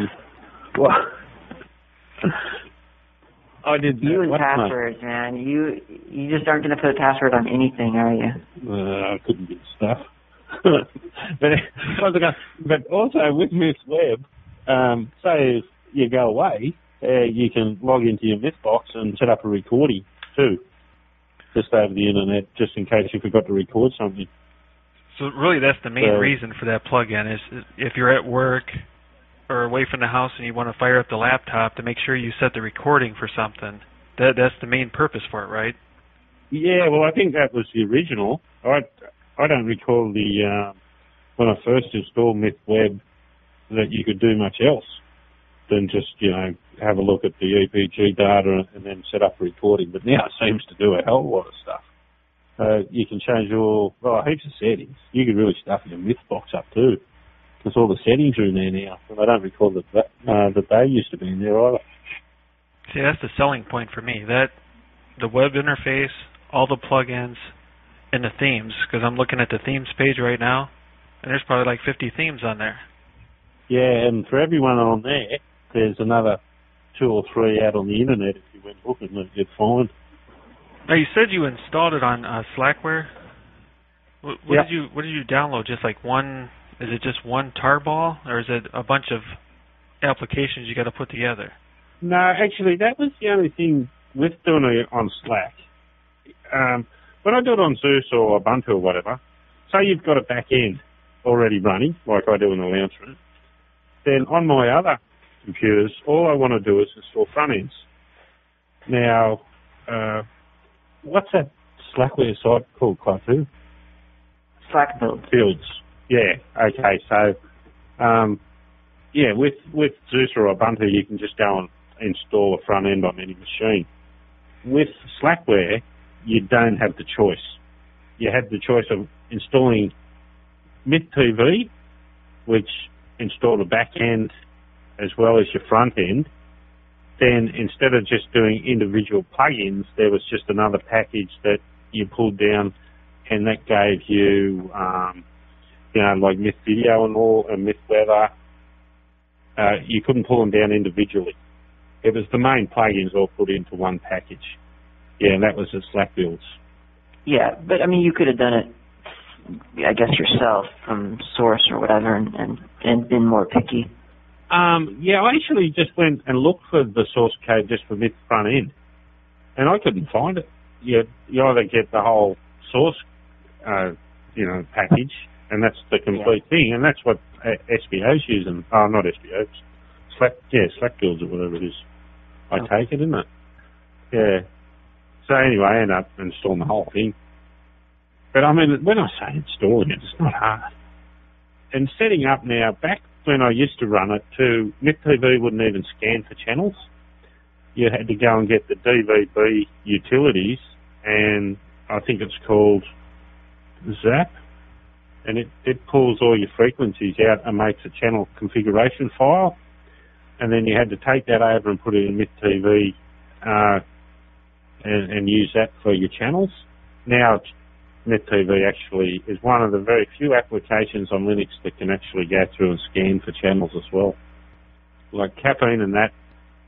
I did. You and passwords, man. You just aren't going to put a password on anything, are you? I couldn't get stuff. but also with MythWeb, say if you go away, you can log into your Mythbox and set up a recording too, just over the internet, just in case you forgot to record something. So really that's the main reason for that plug-in is if you're at work or away from the house and you want to fire up the laptop to make sure you set the recording for something. That's the main purpose for it, right? Yeah, well, I think that was the original. I don't recall when I first installed MythWeb that you could do much else than just, have a look at the EPG data and then set up a recording. But now it seems to do a hell of a lot of stuff. You can change heaps of settings. You could really stuff your Mythbox up too, because all the settings are in there now. And I don't recall that they used to be in there either. See, that's the selling point for me. That the web interface, all the plugins, and the themes, because I'm looking at the themes page right now, and there's probably like 50 themes on there. Yeah, and for everyone on there, there's another 2 or 3 out on the internet if you went looking that you'd find. Now, you said you installed it on Slackware. What Yep. did you download? Just like one? Is it just one tarball, or is it a bunch of applications you got to put together? No, actually, that was the only thing with doing it on Slack. When I do it on Zeus or Ubuntu or whatever, say you've got a back end already running, like I do in the lounge room, then on my other computers, all I want to do is install front ends. Now, what's that Slackware site called, Klaatu? Slack build. Builds. Yeah, okay, so, with Zeus or Ubuntu, you can just go and install a front end on any machine. With Slackware, you don't have the choice. You have the choice of installing MythTV, which install the back end as well as your front end. Then instead of just doing individual plugins, there was just another package that you pulled down, and that gave you, like Myth Video and all, and Myth Weather. You couldn't pull them down individually. It was the main plugins all put into one package. Yeah, and that was the Slack builds. Yeah, but I mean, you could have done it, I guess, yourself from source or whatever, and been more picky. Yeah, I actually just went and looked for the source code just for Myth front end, and I couldn't find it. You either get the whole source, package, and that's the complete thing, and that's what SBO's using. Oh, not SBO's. Slack builds or whatever it is. I take it, isn't it? Yeah. So anyway, I ended up installing the whole thing. But I mean, when I say installing it, it's not hard. And setting up now, back when I used to run it, MythTV wouldn't even scan for channels. You had to go and get the DVB utilities, and I think it's called Zap, and it pulls all your frequencies out and makes a channel configuration file, and then you had to take that over and put it in MythTV and use that for your channels. Now, MythTV actually is one of the very few applications on Linux that can actually go through and scan for channels as well. Like Caffeine and that,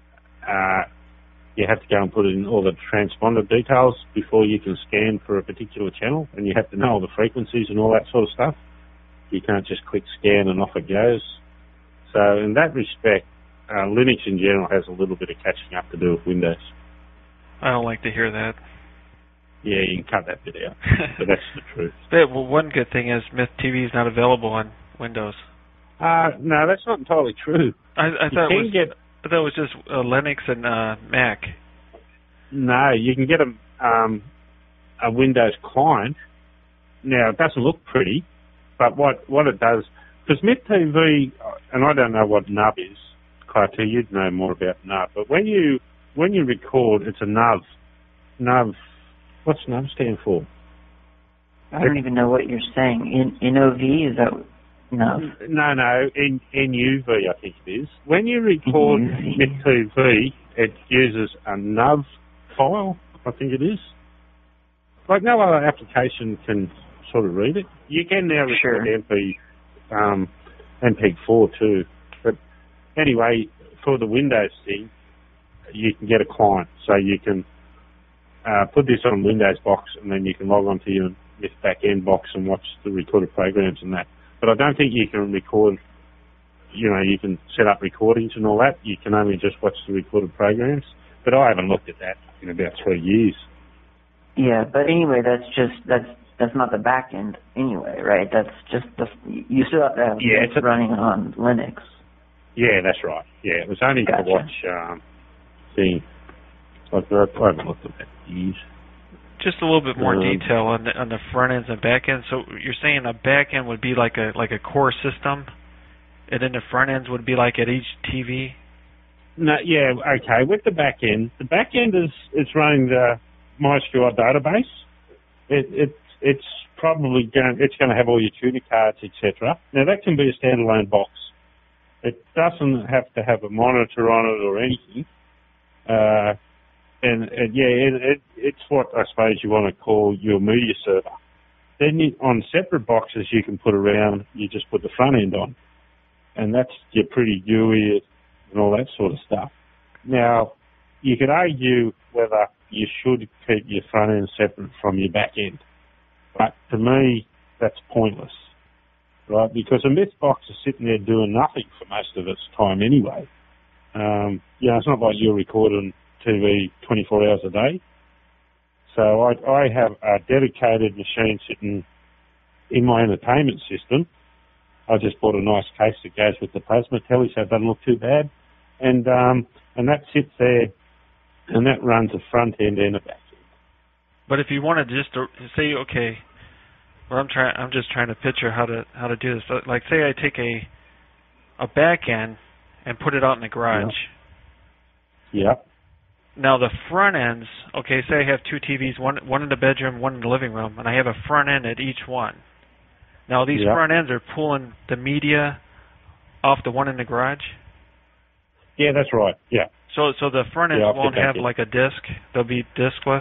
you have to go and put in all the transponder details before you can scan for a particular channel, and you have to know all the frequencies and all that sort of stuff. You can't just click scan and off it goes. So in that respect, Linux in general has a little bit of catching up to do with Windows. I don't like to hear that. Yeah, you can cut that bit out, but that's the truth. Well, one good thing is Myth TV is not available on Windows. No, that's not entirely true. I thought it was just Linux and Mac. No, you can get a Windows client. Now, it doesn't look pretty, but what it does, because Myth TV, and I don't know what NUB is, Klaatu, you'd know more about NUB, but when you record, it's a NUB. NUB. What's NUB stand for? I don't even know what you're saying. NOV, is that NUB? No, NUV, I think it is. When you record MythTV, it uses a NUV file, I think it is. Like no other application can sort of read it. You can now record MPEG-4 too. But anyway, for the Windows thing, you can get a client, so you can put this on Windows box, and then you can log onto your Myth back-end box and watch the recorded programs and that. But I don't think you can record you can set up recordings and all that. You can only just watch the recorded programs. But I haven't looked at that in about 3 years. Yeah, but anyway, that's not the back end anyway, right? That's just you still have to have it running on Linux. Yeah, that's right. Yeah, it was only to watch thing. I haven't looked at that in years. Just a little bit more detail on the front ends and back ends. So you're saying a back end would be like a core system, and then the front ends would be like at each TV. No, yeah, okay. With the back end is running the MySQL database. It's probably going to have all your tuner cards, etc. Now that can be a standalone box. It doesn't have to have a monitor on it or anything. It's what I suppose you want to call your media server. Then on separate boxes you can put around, you just put the front end on. And that's your pretty GUI and all that sort of stuff. Now, you could argue whether you should keep your front end separate from your back end. But to me, that's pointless, right? Because a myth box is sitting there doing nothing for most of its time anyway. It's not like you're recording TV 24 hours a day. So I have a dedicated machine sitting in my entertainment system. I just bought a nice case that goes with the plasma telly, so it doesn't look too bad. And that sits there, and that runs a front end and a back end. But if you wanted just to say, okay, well, I'm just trying to picture how to do this. So, like, say I take a back end and put it out in the garage. Yep. Now the front ends, okay, say I have two TVs, one in the bedroom, one in the living room, and I have a front end at each one. Now these front ends are pulling the media off the one in the garage? Yeah, that's right. Yeah. So the front ends won't have like a disc? They'll be diskless?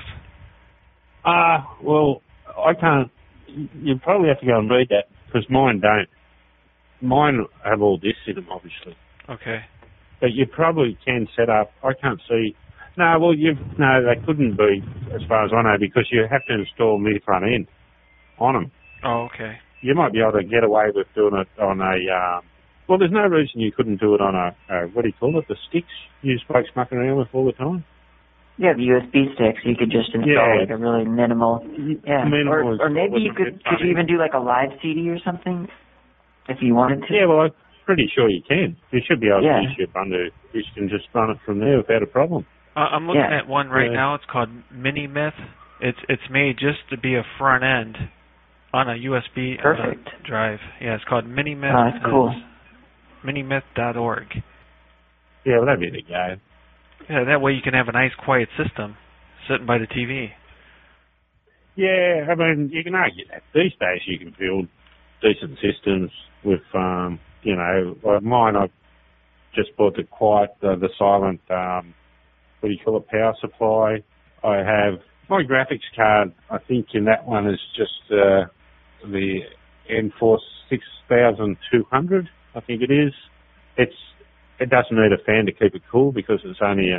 Well, I can't. You probably have to go and read that because mine don't. Mine have all discs in them, obviously. Okay. But you probably can set up. I can't see. No, they couldn't be, as far as I know, because you have to install MIDI front end on them. Oh, okay. You might be able to get away with doing it on a. Well, there's no reason you couldn't do it on a what do you call it? The sticks you folks mucking around with all the time. Yeah, the USB sticks. You could just install like a really minimal. Yeah. Or maybe you could you even do like a live CD or something if you wanted to. Yeah, well, I'm pretty sure you can. You should be able to use your bundle. You can just run it from there without a problem. I'm looking at one right now. It's called Minimyth. It's made just to be a front end on a USB drive. Yeah, it's called Minimyth. Oh, that's cool. Minimyth.org. Yeah, well, that'd be the go. Yeah, that way you can have a nice quiet system sitting by the TV. Yeah, I mean, you can argue that. These days you can build decent systems with, like mine, I've just bought the silent, what do you call it, power supply. I have my graphics card, I think in that one is just the Enforce 6200, I think it is. It doesn't need a fan to keep it cool because it's only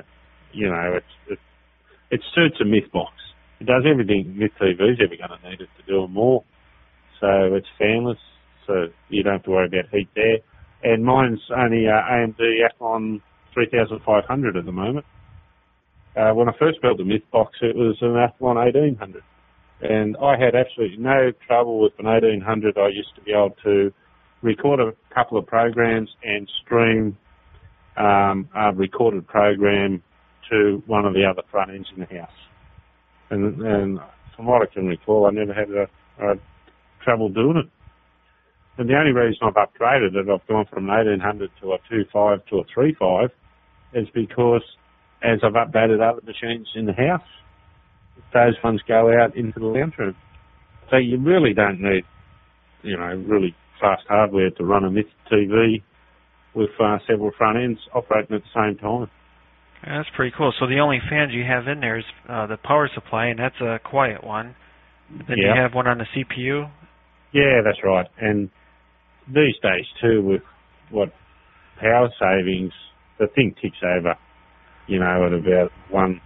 it suits a Myth box. It does everything Myth TV's ever going to need it to do and more. So it's fanless, so you don't have to worry about heat there. And mine's only AMD Athlon 3500 at the moment. When I first built the Myth box, it was an Athlon 1800. And I had absolutely no trouble with an 1800. I used to be able to record a couple of programs and stream a recorded program to one of the other front ends in the house. And from what I can recall, I never had trouble doing it. And the only reason I've upgraded it, I've gone from an 1800 to a 2.5 to a 3.5, is because as I've updated other machines in the house, those ones go out into the lounge room. So you really don't need, really fast hardware to run a Myth TV with several front ends operating at the same time. Yeah, that's pretty cool. So the only fans you have in there is the power supply, and that's a quiet one. Then you have one on the CPU? Yeah, that's right. And these days, too, with what power savings, the thing ticks over, at about 1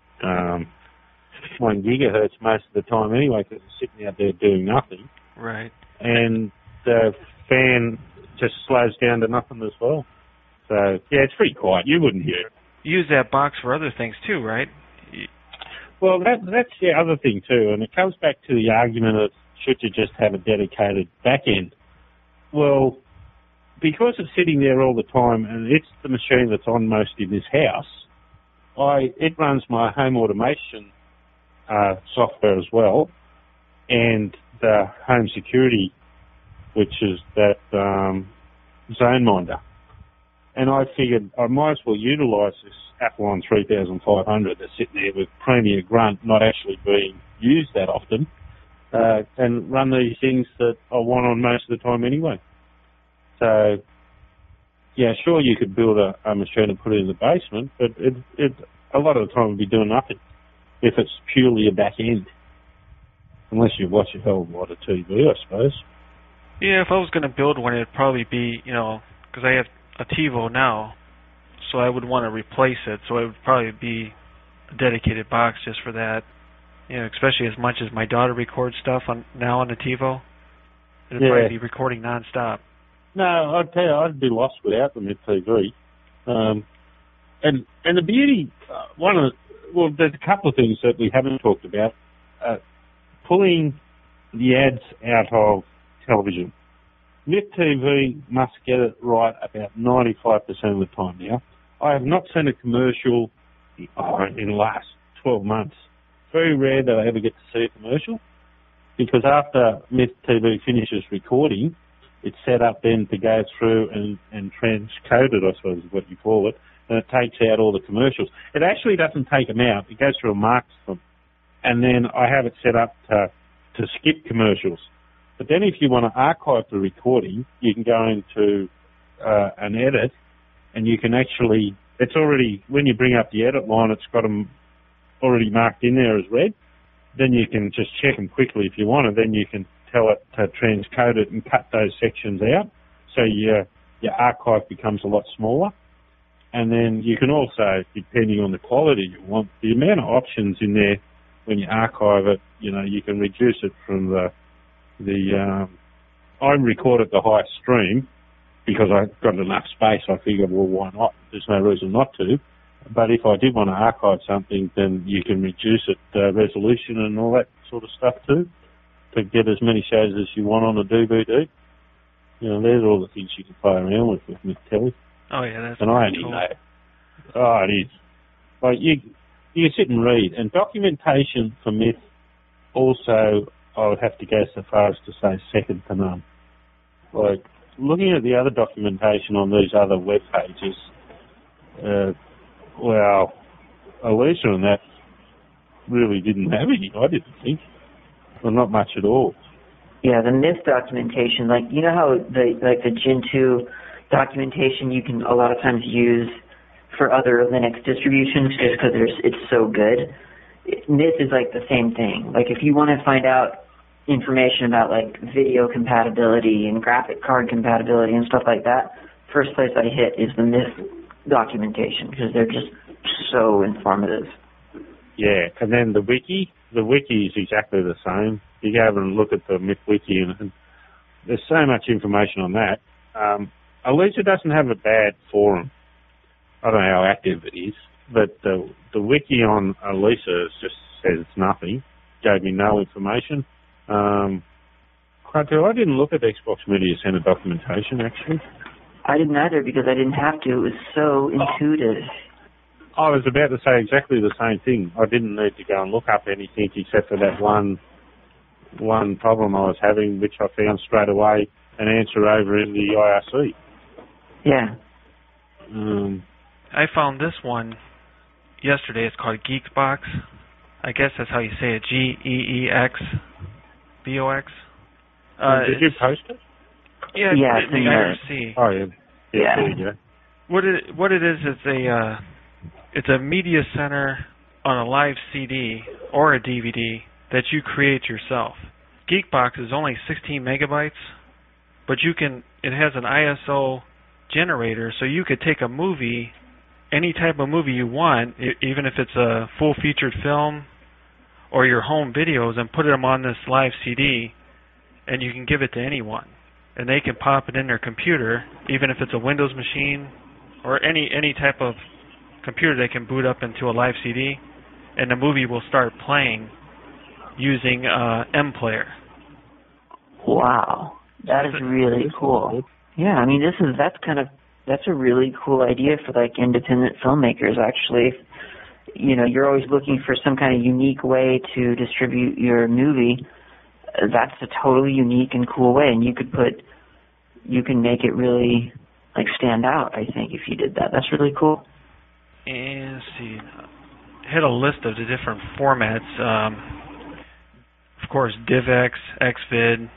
gigahertz most of the time anyway, because it's sitting out there doing nothing. Right. And the fan just slows down to nothing as well. So, yeah, it's pretty quiet. You wouldn't hear it. Use that box for other things too, right? Well, that's the other thing too, and it comes back to the argument of should you just have a dedicated back end? Well, because it's sitting there all the time, and it's the machine that's on most in this house, it runs my home automation software as well, and the home security, which is that ZoneMinder. And I figured I might as well utilise this Apollon 3500 that's sitting there with Premier Grunt not actually being used that often, and run these things that I want on most of the time anyway. So, yeah, sure, you could build a machine and put it in the basement, but it a lot of the time would be doing nothing if it's purely a back end. Unless you watch a hell of a lot of TV, I suppose. Yeah, if I was going to build one, it'd probably be, because I have a TiVo now, so I would want to replace it, so it would probably be a dedicated box just for that. Especially as much as my daughter records stuff now on the TiVo, it'd probably be recording nonstop. No, I'd tell you, I'd be lost without the MIP-TV. And the beauty, there's a couple of things that we haven't talked about. Pulling the ads out of television. MIP-TV must get it right about 95% of the time now. I have not seen a commercial in the last 12 months. Very rare that I ever get to see a commercial, because after MIP-TV finishes recording, it's set up then to go through and transcode it, I suppose is what you call it, and it takes out all the commercials. It actually doesn't take them out. It goes through and marks them. And then I have it set up to skip commercials. But then if you want to archive the recording, you can go into an edit, and you can actually, it's already, when you bring up the edit line, it's got them already marked in there as red. Then you can just check them quickly if you want, and then you can tell it to transcode it and cut those sections out. So your archive becomes a lot smaller. And then you can also, depending on the quality you want, the amount of options in there when you archive it, you can reduce it from I record at the highest stream because I've got enough space. I figured, well, why not? There's no reason not to. But if I did want to archive something, then you can reduce it, resolution and all that sort of stuff too, to get as many shows as you want on a DVD. There's all the things you can play around with MIP-TV. Oh, yeah, that's and I only cool. know. Oh, it is. Like, you sit and read. And documentation for MIP also, I would have to go so far as to say second to none. Like, looking at the other documentation on these other web pages, Alicia and that really didn't have any, I didn't think. Well, not much at all. Yeah, the MIP documentation, how the Gentoo documentation you can a lot of times use for other Linux distributions just because it's so good. MIP is like the same thing. Like if you want to find out information about like video compatibility and graphic card compatibility and stuff like that, first place I hit is the MIP documentation because they're just so informative. Yeah, and then the wiki is exactly the same. You go over and look at the MIP wiki and there's so much information on that. Alicia doesn't have a bad forum. I don't know how active it is, but the wiki on Alicia just says nothing. Gave me no information. I didn't look at Xbox Media Center documentation, actually. I didn't either because I didn't have to. It was so intuitive. I was about to say exactly the same thing. I didn't need to go and look up anything except for that one problem I was having, which I found straight away an answer over in the IRC. Yeah. I found this one yesterday. It's called Geekbox. I guess that's how you say it. GEEXBOX. Did you post it? Yeah, it's the in IRC. Oh, yeah. Yeah. There you go. What it is it's a media center on a live CD or a DVD that you create yourself. Geekbox is only 16 megabytes, but it has an ISO generator, so you could take a movie, any type of movie you want, even if it's a full featured film or your home videos, and put them on this live CD, and you can give it to anyone. and they can pop it in their computer, even if it's a Windows machine or any type of computer they can boot up into a live CD, and the movie will start playing using MPlayer. Wow, that is really cool. Yeah, I mean, that's a really cool idea for like independent filmmakers. Actually, you know, you're always looking for some kind of unique way to distribute your movie. That's a totally unique and cool way, and you can make it really like stand out. I think if you did that, that's really cool. And let's see, I had a list of the different formats. Of course, DivX, XVID,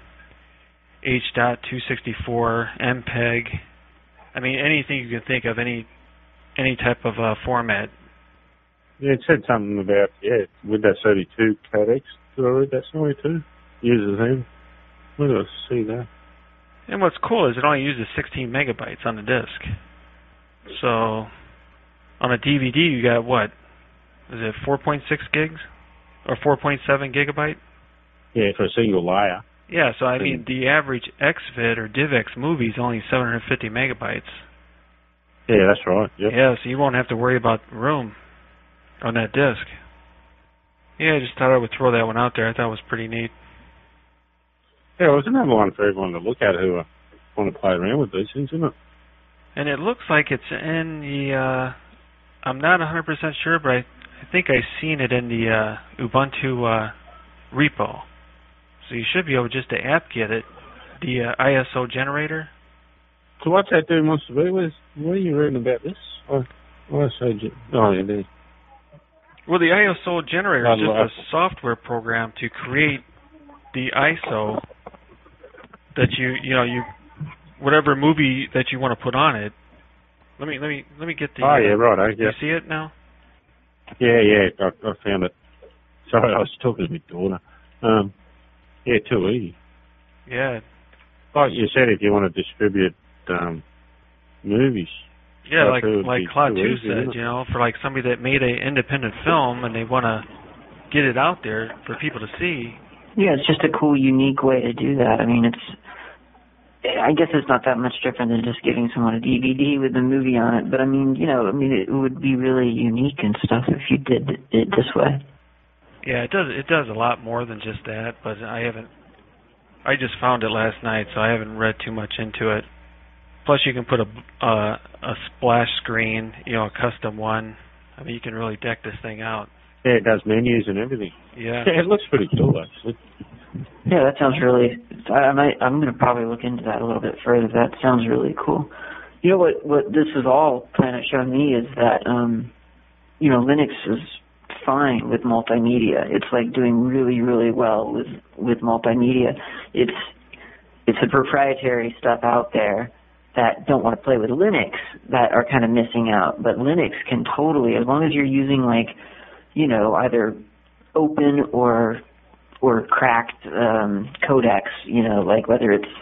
H.264, MPEG. I mean, anything you can think of, any type of format. Yeah, it said something about, Windows 32 codecs. Did I read that somewhere too? Uses them. Where did I see that? And what's cool is it only uses 16 megabytes on the disk. So, on a DVD, you got what? Is it 4.6 gigs? Or 4.7 gigabyte? Yeah, for a single layer. Yeah, so I mean, the average XVID or DivX movie is only 750 megabytes. Yeah, that's right. Yep. Yeah, so you won't have to worry about room on that disk. Yeah, I just thought I would throw that one out there. I thought it was pretty neat. Yeah, well, it's another one for everyone to look at who want to play around with these things, isn't it? And it looks like it's in the, I'm not 100% sure, but I think I've seen it in the Ubuntu repo. So you should be able just to apt-get it, the ISO generator. So what's that doing wants to be? What are you reading about this? Yeah. Well, the ISO generator is just a software program to create the ISO that you whatever movie that you want to put on it. Let me get the. Oh yeah, right. You see it now? Yeah. I found it. Sorry, I was talking to my daughter. Yeah, too easy. Yeah. Like you said, if you want to distribute movies. Yeah, like Claude 2 said, you know, for like somebody that made an independent film and they want to get it out there for people to see. Yeah, it's just a cool, unique way to do that. I mean, I guess it's not that much different than just giving someone a DVD with the movie on it. But I mean, it would be really unique and stuff if you did it this way. Yeah, it does a lot more than just that, but I just found it last night, so I haven't read too much into it. Plus, you can put a splash screen, a custom one. I mean, you can really deck this thing out. Yeah, it does menus and everything. Yeah. Yeah, it looks pretty cool, actually. Yeah, that sounds really. I'm going to probably look into that a little bit further. That sounds really cool. You know what this is all kind of showing me is that Linux is fine with multimedia. It's like doing really, really well with multimedia. It's the proprietary stuff out there that don't want to play with Linux that are kind of missing out. But Linux can totally, as long as you're using either open or cracked codecs, like whether it's,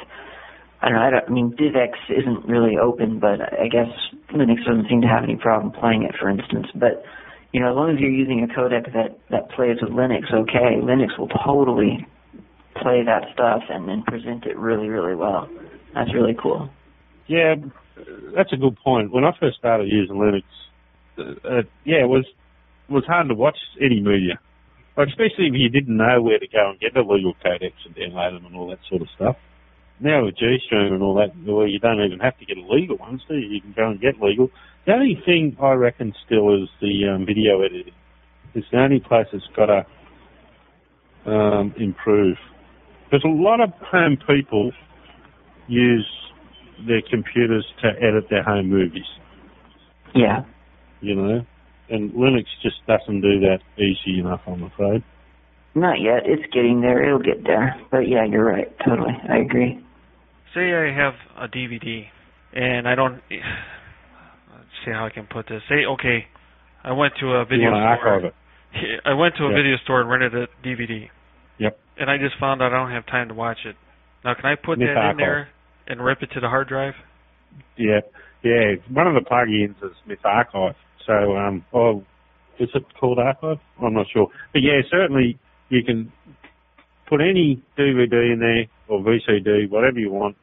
DivX isn't really open, but I guess Linux doesn't seem to have any problem playing it, for instance. But, as long as you're using a codec that plays with Linux, okay, Linux will totally play that stuff and then present it really, really well. That's really cool. Yeah, that's a good point. When I first started using Linux, it was hard to watch any media, especially if you didn't know where to go and get the legal codecs and download them and all that sort of stuff. Now with GStream and all that, well, you don't even have to get a legal one, so you can go and get legal. The only thing I reckon still is the video editing. It's the only place that's got to improve. Because a lot of home people use their computers to edit their home movies. Yeah. And Linux just doesn't do that easy enough, I'm afraid. Not yet. It's getting there. It'll get there. But yeah, you're right. Totally. I agree. Say I have a DVD and I don't... Let's see how I can put this. Say, okay, I went to a video store. Archive it. I went to a video store and rented a DVD. Yep. And I just found out I don't have time to watch it. Now, can I put that in there and rip it to the hard drive? Yeah. One of the plugins is Smith Archive. So, is it called Archive? I'm not sure. But yeah, certainly you can put any DVD in there or VCD, whatever you want,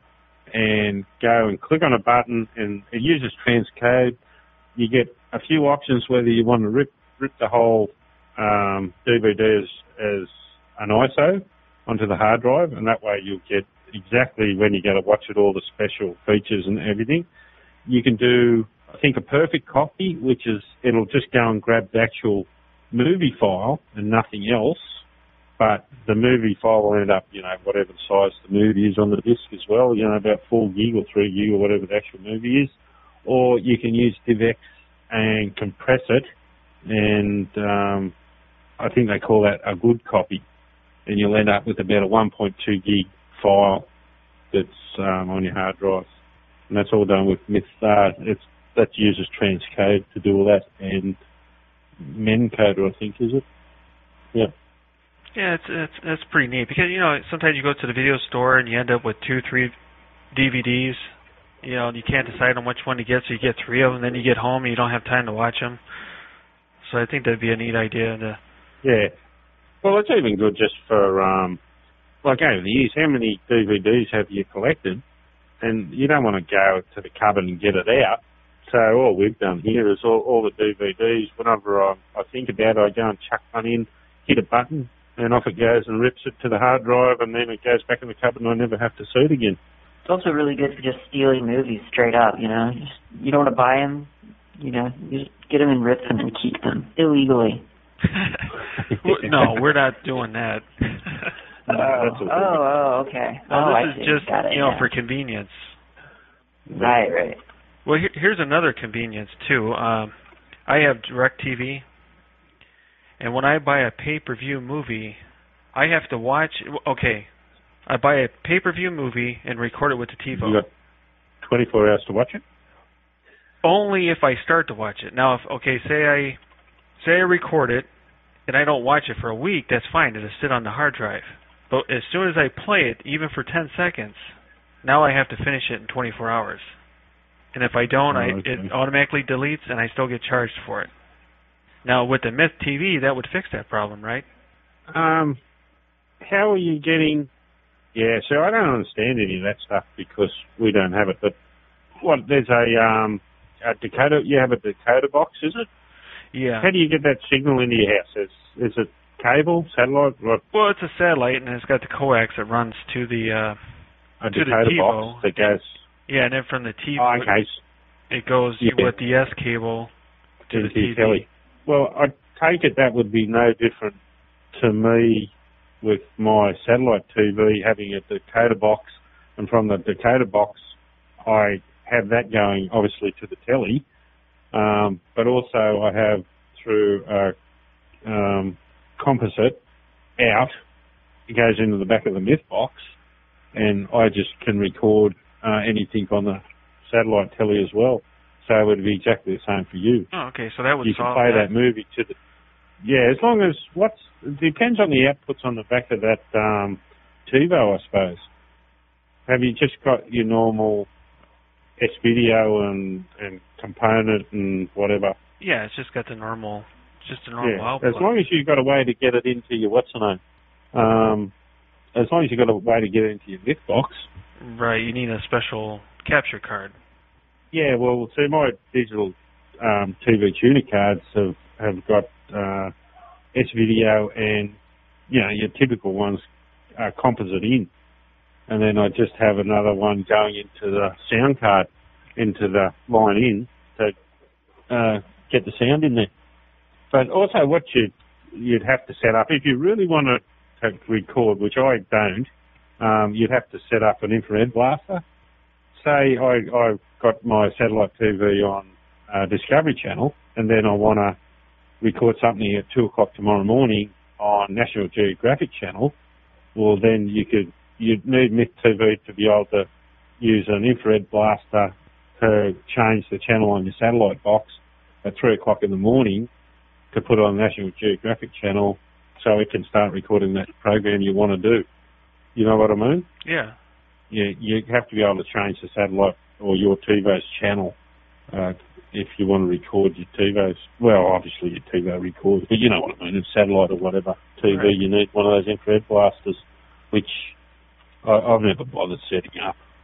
and go and click on a button, and it uses transcode. You get a few options whether you want to rip the whole DVD as an ISO onto the hard drive, and that way you'll get exactly when you go to watch it, all the special features and everything. You can do, I think, a perfect copy, which is it'll just go and grab the actual movie file and nothing else, but the movie file will end up, whatever the size the movie is on the disc as well, about 4 gig or 3 gig or whatever the actual movie is. Or you can use DivX and compress it, and I think they call that a good copy, and you'll end up with about a 1.2 gig file that's on your hard drive, and that's all done with MythStar. That uses transcode to do all that, and Mencoder, I think, is it? Yeah. Yeah, it's pretty neat because sometimes you go to the video store and you end up with 2-3 DVDs. And you can't decide on which one to get, so you get 3 of them. Then you get home and you don't have time to watch them. So I think that'd be a neat idea. Yeah. Well, it's even good just for over the years. How many DVDs have you collected? And you don't want to go to the cupboard and get it out. So all we've done here is all the DVDs. Whenever I think about it, I go and chuck one in, hit a button, and off it goes and rips it to the hard drive, and then it goes back in the cupboard, and I never have to see it again. It's also really good for just stealing movies straight up, you don't want to buy them, you just get them and rip them and keep them illegally. No, we're not doing that. Okay. This is just, for convenience. Right. Well, here's another convenience, too. I have DirecTV, and when I buy a pay-per-view movie, I have to watch... Okay, I buy a pay-per-view movie and record it with the TiVo. You got 24 hours to watch it? Only if I start to watch it. Now, say I record it and I don't watch it for a week, that's fine. It'll sit on the hard drive. But as soon as I play it, even for 10 seconds, now I have to finish it in 24 hours. And if I don't, it automatically deletes and I still get charged for it. Now, with the Myth TV, that would fix that problem, right? How are you getting... Yeah, so I don't understand any of that stuff because we don't have it. But there's a decoder. You have a decoder box, is it? Yeah. How do you get that signal into your house? Is it cable, satellite? What? Well, it's a satellite, and it's got the coax that runs to the a decoder box that goes. Yeah, and then from the TV, it goes with the S cable to the TV. Telly. Well, I take it that would be no different to me with my satellite TV having a decoder box, and from the decoder box I have that going obviously to the telly, but also I have through a composite out, it goes into the back of the Myth box, and I just can record anything on the satellite telly as well. So it would be exactly the same for you. Oh, okay, so that would you can play that movie to the... Yeah, as long as it depends on the outputs on the back of that TiVo, I suppose. Have you just got your normal S-video and component and whatever? Yeah, it's just got the normal, output. As long as you've got a way to get it into your as long as you've got a way to get it into your Myth box. Right, you need a special capture card. Yeah, well, see, my digital TV tuner cards have got S-video and, your typical ones are composite in. And then I just have another one going into the sound card, into the line in to get the sound in there. But also what you'd have to set up, if you really want to record, which I don't, you'd have to set up an infrared blaster. Say I've got my satellite TV on Discovery Channel, and then I want to record something at 2 o'clock tomorrow morning on National Geographic Channel. Well, then you'd need Myth TV to be able to use an infrared blaster to change the channel on your satellite box at 3 o'clock in the morning to put it on National Geographic Channel so it can start recording that program you want to do. You know what I mean? Yeah. You have to be able to change the satellite or your TiVo's channel if you want to record your TiVo's. Well, obviously your TiVo records, but you know what I mean. It's satellite or whatever TV, right. You need one of those infrared blasters, which I've never bothered setting up.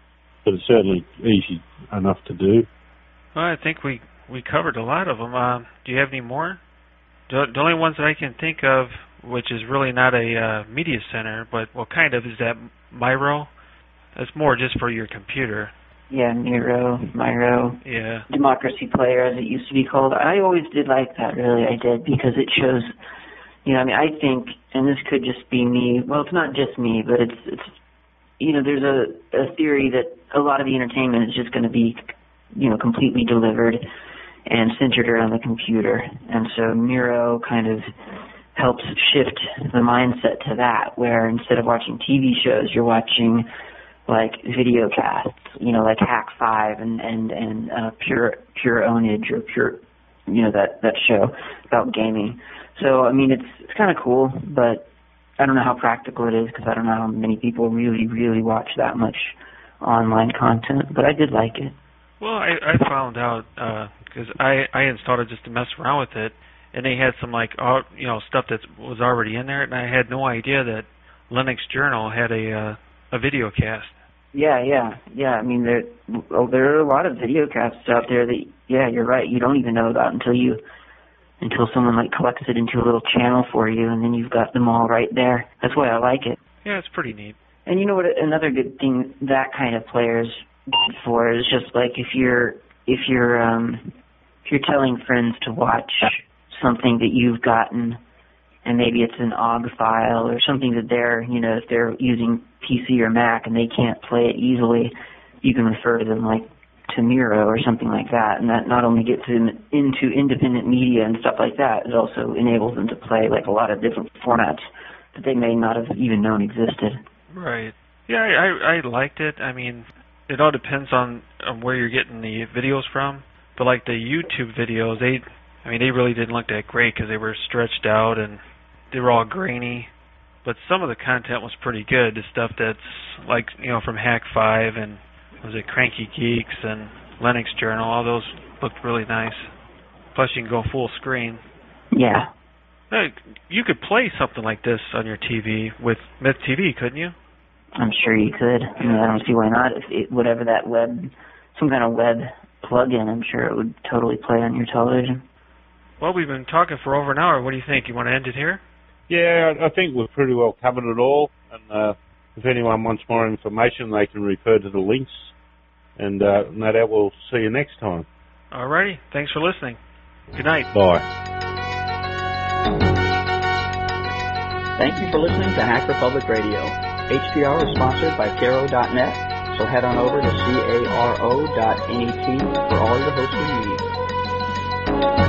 but it's certainly easy enough to do. Well, I think we covered a lot of them. Do you have any more? The only ones that I can think of, which is really not a media center, but kind of, is that Miro. That's more just for your computer. Yeah, Miro. Yeah. Democracy Player, as it used to be called. I always did like that, really. I did, because it shows, I think, and this could just be me. Well, it's not just me, but it's there's a theory that a lot of the entertainment is just going to be, completely delivered and centered around the computer. And so Miro kind of helps shift the mindset to that, where instead of watching TV shows, you're watching like video casts, like Hack5 and Pure Ownage, or Pure, that show about gaming. So, it's kind of cool, but I don't know how practical it is, because I don't know how many people really, really watch that much online content, but I did like it. Well, I found out, because I installed it just to mess around with it, and they had some, stuff that was already in there, and I had no idea that Linux Journal had a video cast. Yeah. There are a lot of video casts out there that, you're right, you don't even know about until someone collects it into a little channel for you, and then you've got them all right there. That's why I like it. Yeah, it's pretty neat. And you know what? Another good thing that kind of player's good for is just if you're telling friends to watch something that you've gotten, and maybe it's an OGG file or something that they're, if they're using PC or Mac and they can't play it easily, you can refer to them to Miro or something like that, and that not only gets them into independent media and stuff like that, it also enables them to play a lot of different formats that they may not have even known existed. Right. Yeah, I liked it. It all depends on where you're getting the videos from, but the YouTube videos, they really didn't look that great because they were stretched out and they were all grainy. But some of the content was pretty good. The stuff that's from Hack5 and was it Cranky Geeks and Linux Journal, all those looked really nice. Plus you can go full screen. Yeah. You could play something like this on your TV with Myth TV, couldn't you? I'm sure you could. I don't see why not. Whatever that some kind of web plug-in, I'm sure it would totally play on your television. Well, we've been talking for over an hour. What do you think? You want to end it here? Yeah, I think we've pretty well covered it all. And if anyone wants more information, they can refer to the links. And no doubt we'll see you next time. All righty. Thanks for listening. Good night. Bye. Thank you for listening to Hacker Public Radio. HPR is sponsored by Caro.net, so head on over to caro.net for all your hosting needs.